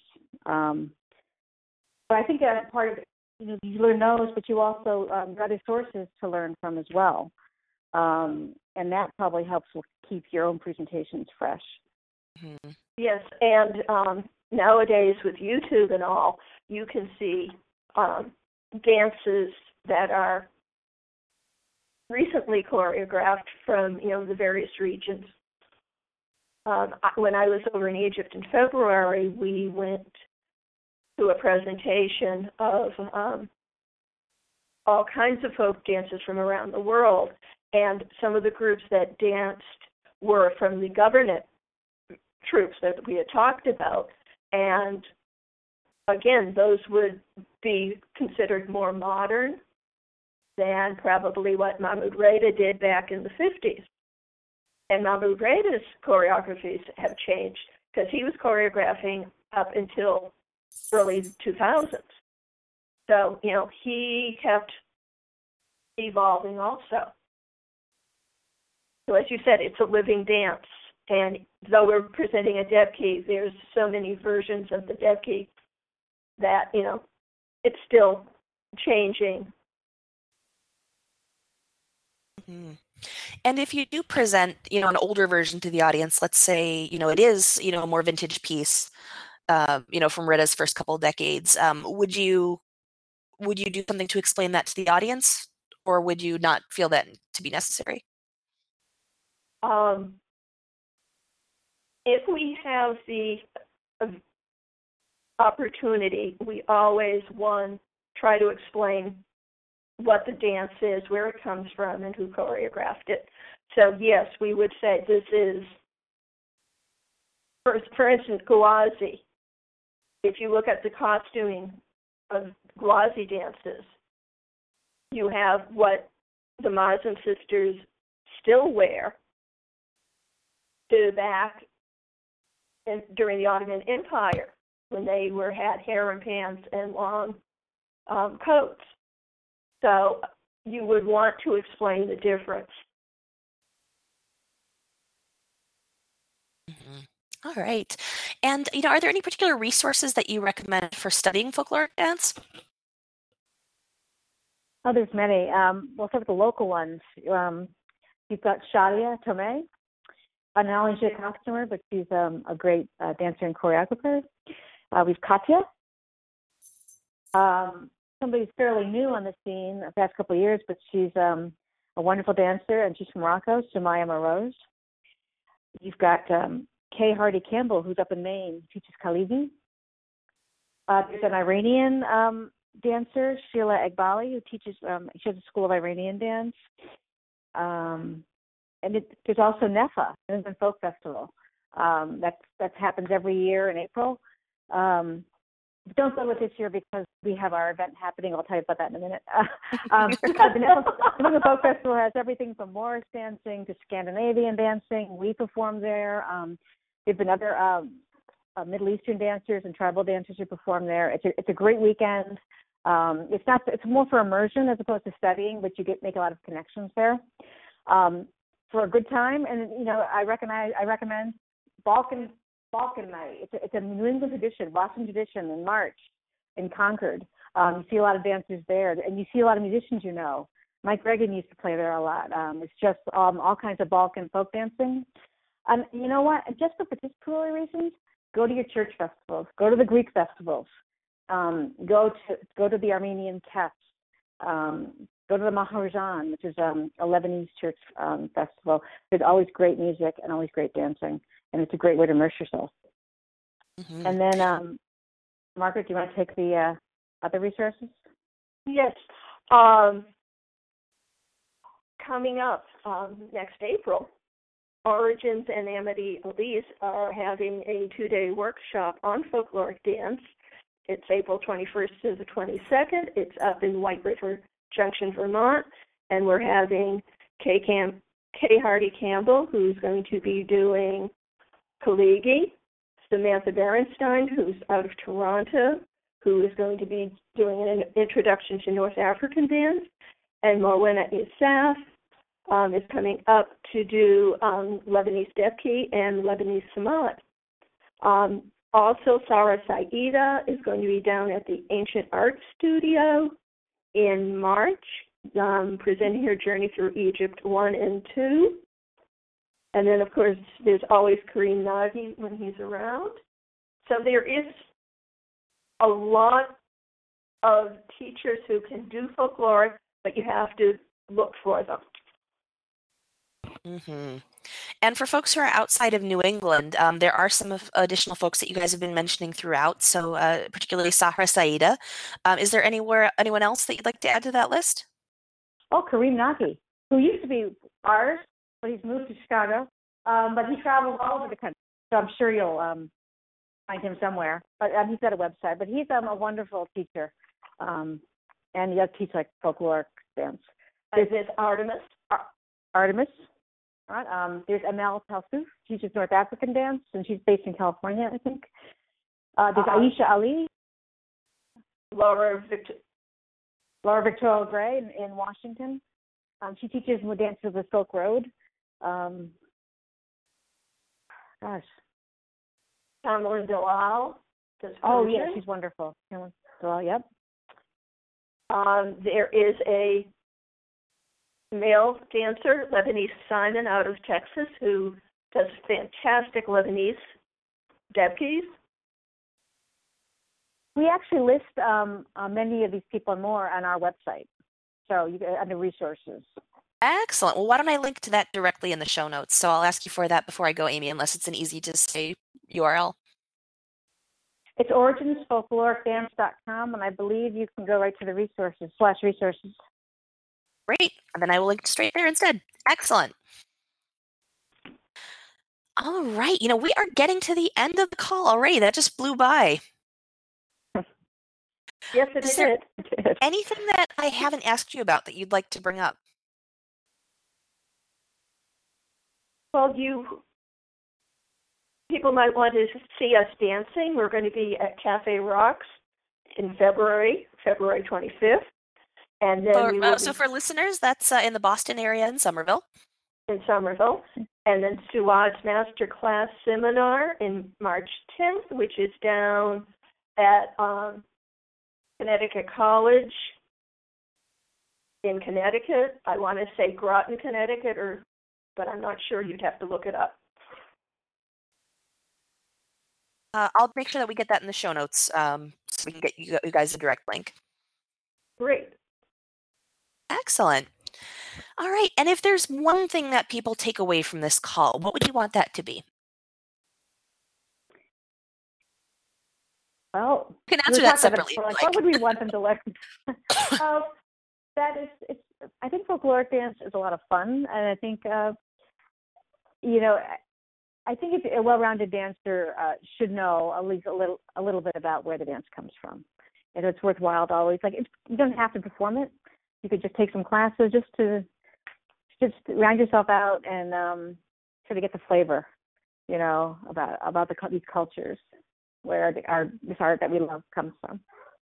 But I think that's part of it. You learn those, but you also got other sources to learn from as well. And that probably helps keep your own presentations fresh. Mm-hmm. Yes, and nowadays with YouTube and all, you can see dances that are recently choreographed from the various regions. When I was over in Egypt in February, we went to a presentation of all kinds of folk dances from around the world, and some of the groups that danced were from the government troops that we had talked about, and again, those would be considered more modern than probably what Mahmoud Reda did back in the 50s. And Mahmoud Reda's choreographies have changed because he was choreographing up until early 2000s. So, he kept evolving also. So as you said, it's a living dance. And though we're presenting a Debke, there's so many versions of the Debke that, it's still changing. Mm-hmm. And if you do present, an older version to the audience, let's say, it is, a more vintage piece, from Retta's first couple of decades, would you do something to explain that to the audience, or would you not feel that to be necessary? If we have the opportunity, we always, try to explain what the dance is, where it comes from, and who choreographed it. So yes, we would say this is, for instance, Gwazi. If you look at the costuming of Gwazi dances, you have what the Muslim sisters still wear to back during the Ottoman Empire, when they had harem pants and long coats. So you would want to explain the difference. Mm-hmm. All right. And, are there any particular resources that you recommend for studying folkloric dance? Oh, there's many. We'll start with the local ones. You've got Shadia Tomei. Not only is she a costumer, but she's a great dancer and choreographer. We've Katya. Somebody's fairly new on the scene the past couple of years, but she's a wonderful dancer, and she's from Morocco, Sumaya Moroz. You've got Kay Hardy Campbell, who's up in Maine, teaches Kalibi. There's an Iranian dancer, Sheila Egbali, who teaches, she has a school of Iranian dance. And there's also NEFA, New Folk Festival. That happens every year in April. Don't go with this year because we have our event happening. I'll tell you about that in a minute. The New Folk Festival has everything from Morris dancing to Scandinavian dancing. We perform there. There've been other Middle Eastern dancers and tribal dancers who perform there. It's a great weekend. It's more for immersion as opposed to studying, but you make a lot of connections there. For a good time, and I recommend Balkan Night. It's a New England tradition, Boston tradition in March in Concord. You see a lot of dancers there, and you see a lot of musicians. Mike Reagan used to play there a lot. It's just all kinds of Balkan folk dancing. And you know what? Just for participatory reasons, go to your church festivals. Go to the Greek festivals. Go to the Armenian Kef. Go to the Maharajan, which is a Lebanese church festival. There's always great music and always great dancing, and it's a great way to immerse yourself. Mm-hmm. And then, Margaret, do you want to take the other resources? Yes. Coming up next April, Origins and Amity Elise are having a 2-day workshop on folkloric dance. It's April 21st to the 22nd. It's up in White River Junction, Vermont, and we're having Kay Hardy Campbell, who's going to be doing Kaligi, Samantha Berenstein, who's out of Toronto, who is going to be doing an introduction to North African dance, and Morwenna Isaf is coming up to do Lebanese Debki and Lebanese Samad. Also, Sarah Saida is going to be down at the Ancient Art Studio in March, presenting her Journey Through Egypt 1 and 2. And then, of course, there's always Kareem Nagy when he's around. So there is a lot of teachers who can do folklore, but you have to look for them. Mm-hmm. And for folks who are outside of New England, there are some additional folks that you guys have been mentioning throughout, so particularly Sahra Saida. Is there anyone else that you'd like to add to that list? Oh, Kareem Nagy, who used to be ours, but he's moved to Chicago. But he travels all over the country, so I'm sure you'll find him somewhere. But he's got a website. But he's a wonderful teacher, and he does teach like folkloric dance. There's Artemis. Artemis. Right. There's Amel Talsouf. She teaches North African dance, and she's based in California, I think. There's Aisha Ali. Laura Victoria Gray in Washington. She teaches dance of the Silk Road. Gosh. Cameron Dalal. Oh, yeah, she's wonderful. Cameron Dalal, yep. There is a male dancer, Lebanese Simon, out of Texas, who does fantastic Lebanese debkis. We actually list many of these people and more on our website, so you get under resources. Excellent. Well, why don't I link to that directly in the show notes? So I'll ask you for that before I go, Amy, unless it's an easy to say URL. It's originsfolkloricdance.com, and I believe you can go right to the resources. Great. And then I will link straight there instead. Excellent. All right. We are getting to the end of the call already. That just blew by. Yes, it did. Anything that I haven't asked you about that you'd like to bring up? Well, people might want to see us dancing. We're going to be at Cafe Rocks in February 25th. And then so for listeners, that's in the Boston area in Somerville. And then Suad's Master Class Seminar in March 10th, which is down at Connecticut College in Connecticut. I want to say Groton, Connecticut, but I'm not sure. You'd have to look it up. I'll make sure that we get that in the show notes so we can get you guys a direct link. Great. Excellent. All right. And if there's one thing that people take away from this call, what would you want that to be? Well, You can we answer were that talking about separately before, if like, you what like. would we want them to learn? uh, it's. I think folkloric dance is a lot of fun, and I think you know, I think if a well-rounded dancer should know at least a little bit about where the dance comes from. And it's worthwhile to always you don't have to perform it. You could just take some classes just to round yourself out and sort of get the flavor, you know, about these cultures where this art that we love comes from.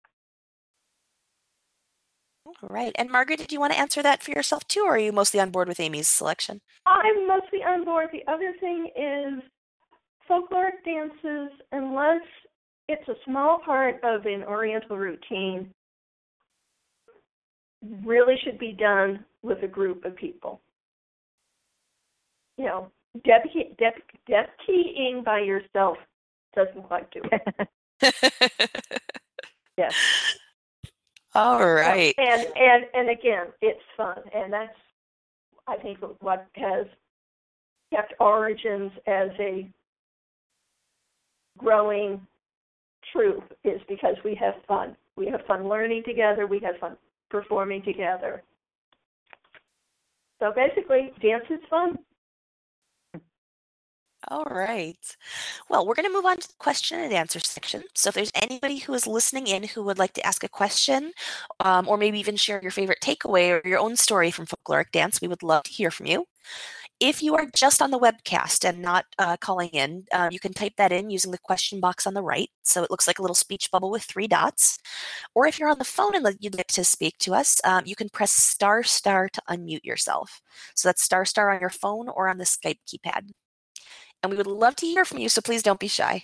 All right. And Margaret, did you want to answer that for yourself too, or are you mostly on board with Amy's selection? I'm mostly on board. The other thing is folkloric dances, unless it's a small part of an Oriental routine, really should be done with a group of people. You know, keying by yourself doesn't quite do it. Yes. All right. And again, it's fun, and that's, I think, what has kept Origins as a growing troupe, is because we have fun. We have fun learning together. We have fun performing together. So basically, dance is fun. All right. Well, we're going to move on to the question and answer section. So if there's anybody who is listening in who would like to ask a question, or maybe even share your favorite takeaway or your own story from folkloric dance, we would love to hear from you. If you are just on the webcast and not calling in, you can type that in using the question box on the right. So it looks like a little speech bubble with 3 dots. Or if you're on the phone and you'd like to speak to us, you can press star to unmute yourself. So that's star on your phone or on the Skype keypad. And we would love to hear from you, so please don't be shy.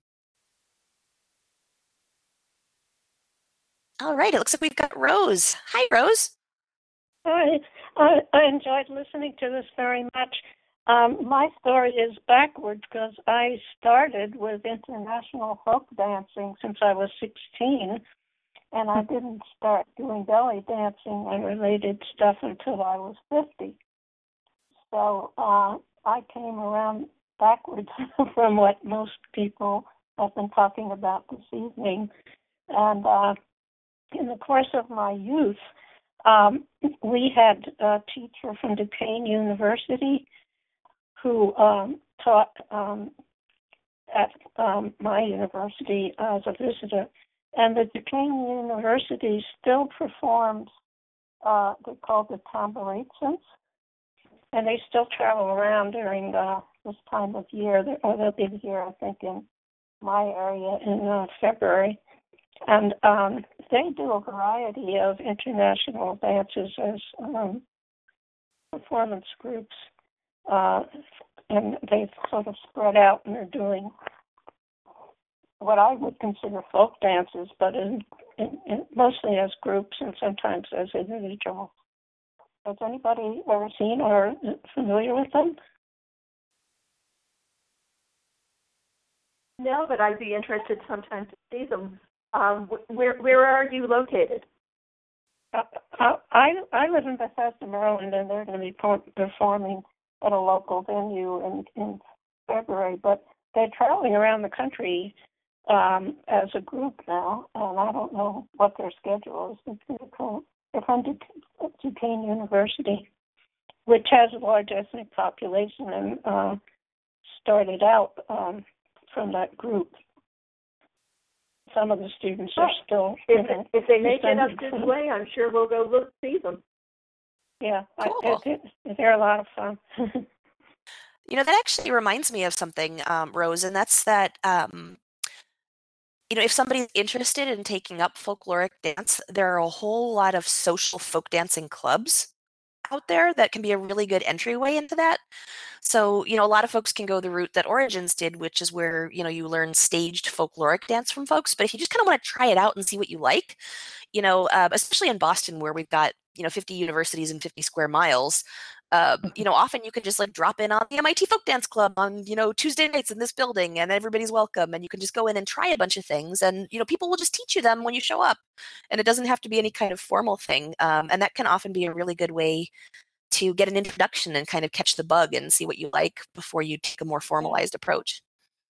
All right, it looks like we've got Rose. Hi, Rose. Hi. I enjoyed listening to this very much. My story is backwards because I started with international folk dancing since I was 16, and I didn't start doing belly dancing and related stuff until I was 50. So I came around backwards from what most people have been talking about this evening. And in the course of my youth, we had a teacher from Duquesne University who taught at my university as a visitor. And the Duquesne University still performs, they're called the Tamboritsans, and they still travel around during this time of year. They'll be here, I think, in my area in February. And they do a variety of international dances as performance groups. And they've sort of spread out, and they're doing what I would consider folk dances, but in mostly as groups and sometimes as individuals. Has anybody ever seen or familiar with them? No, but I'd be interested sometime to see them. Where are you located? I live in Bethesda, Maryland, and they're going to be performing at a local venue in February. But they're traveling around the country as a group now, and I don't know what their schedule is. It's pretty cool. They're from Duquesne University, which has a large ethnic population, and started out from that group. Some of the students are still. If they make it up this way, I'm sure we'll go see them. Yeah, cool. They're a lot of fun. You know, that actually reminds me of something, Rose, and that's that, you know, if somebody's interested in taking up folkloric dance, there are a whole lot of social folk dancing clubs out there that can be a really good entryway into that. So, you know, a lot of folks can go the route that Origins did, which is where, you know, you learn staged folkloric dance from folks. But if you just kind of want to try it out and see what you like, you know, especially in Boston where we've got, you know, 50 universities and 50 square miles, you know, often you can just like drop in on the MIT Folk Dance Club on, you know, Tuesday nights in this building, and everybody's welcome, and you can just go in and try a bunch of things, and, you know, people will just teach you them when you show up, and it doesn't have to be any kind of formal thing, and that can often be a really good way to get an introduction and kind of catch the bug and see what you like before you take a more formalized approach.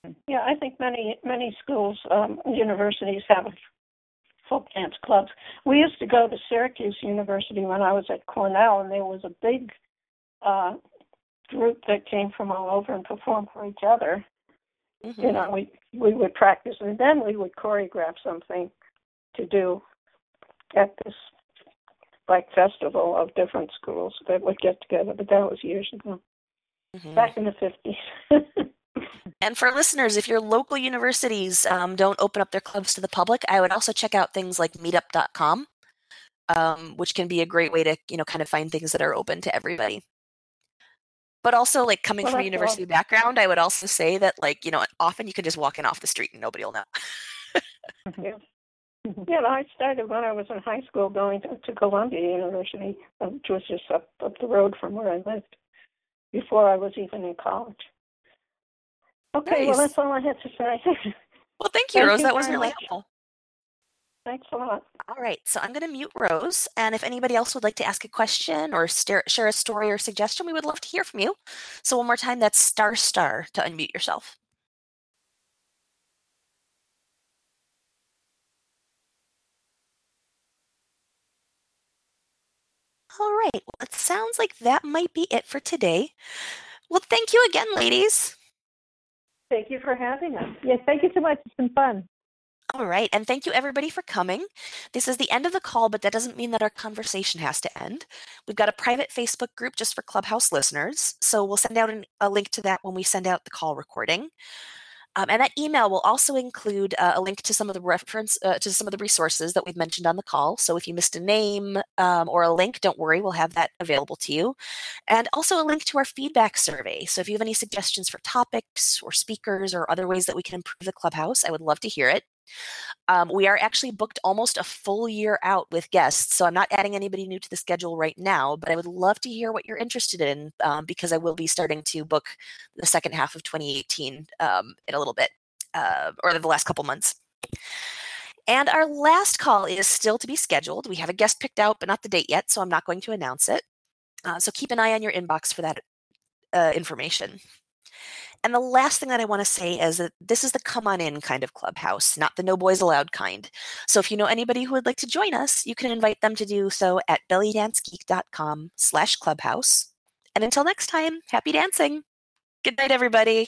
Yeah, I think many schools, universities have folk dance clubs. We used to go to Syracuse University when I was at Cornell, and there was a big group that came from all over and performed for each other. Mm-hmm. You know, we would practice, and then we would choreograph something to do at this like festival of different schools that would get together. But that was years ago, back in the 50s. And for listeners, if your local universities don't open up their clubs to the public, I would also check out things like meetup.com, which can be a great way to, kind of find things that are open to everybody. But also, like, coming from a university background, I would also say that, like, often you can just walk in off the street and nobody will know. Yeah. Yeah, I started when I was in high school going to Columbia University, which was just up the road from where I lived, before I was even in college. Okay, Nice. Well, that's all I had to say. Well, thank you, Rose. That was really helpful. Thanks a lot. All right, so I'm going to mute Rose, and if anybody else would like to ask a question or share a story or suggestion, we would love to hear from you. So one more time, that's ** to unmute yourself. All right, well, it sounds like that might be it for today. Well, thank you again, ladies. Thank you for having us. Yes, thank you so much. It's been fun. All right, and thank you everybody for coming. This is the end of the call, but that doesn't mean that our conversation has to end. We've got a private Facebook group just for Clubhouse listeners, so we'll send out a link to that when we send out the call recording. And that email will also include a link to some of the resources that we've mentioned on the call. So if you missed a name or a link, don't worry, we'll have that available to you. And also a link to our feedback survey. So if you have any suggestions for topics or speakers or other ways that we can improve the Clubhouse, I would love to hear it. We are actually booked almost a full year out with guests, so I'm not adding anybody new to the schedule right now, but I would love to hear what you're interested in because I will be starting to book the second half of 2018 in a little bit, or the last couple months. And our last call is still to be scheduled. We have a guest picked out, but not the date yet, so I'm not going to announce it. So keep an eye on your inbox for that information. And the last thing that I want to say is that this is the come on in kind of Clubhouse, not the no boys allowed kind. So if you know anybody who would like to join us, you can invite them to do so at bellydancegeek.com/clubhouse. And until next time, happy dancing. Good night, everybody.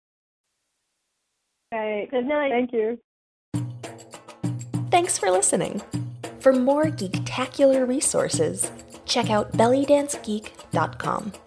Okay. Good night. Thank you. Thanks for listening. For more geektacular resources, check out bellydancegeek.com.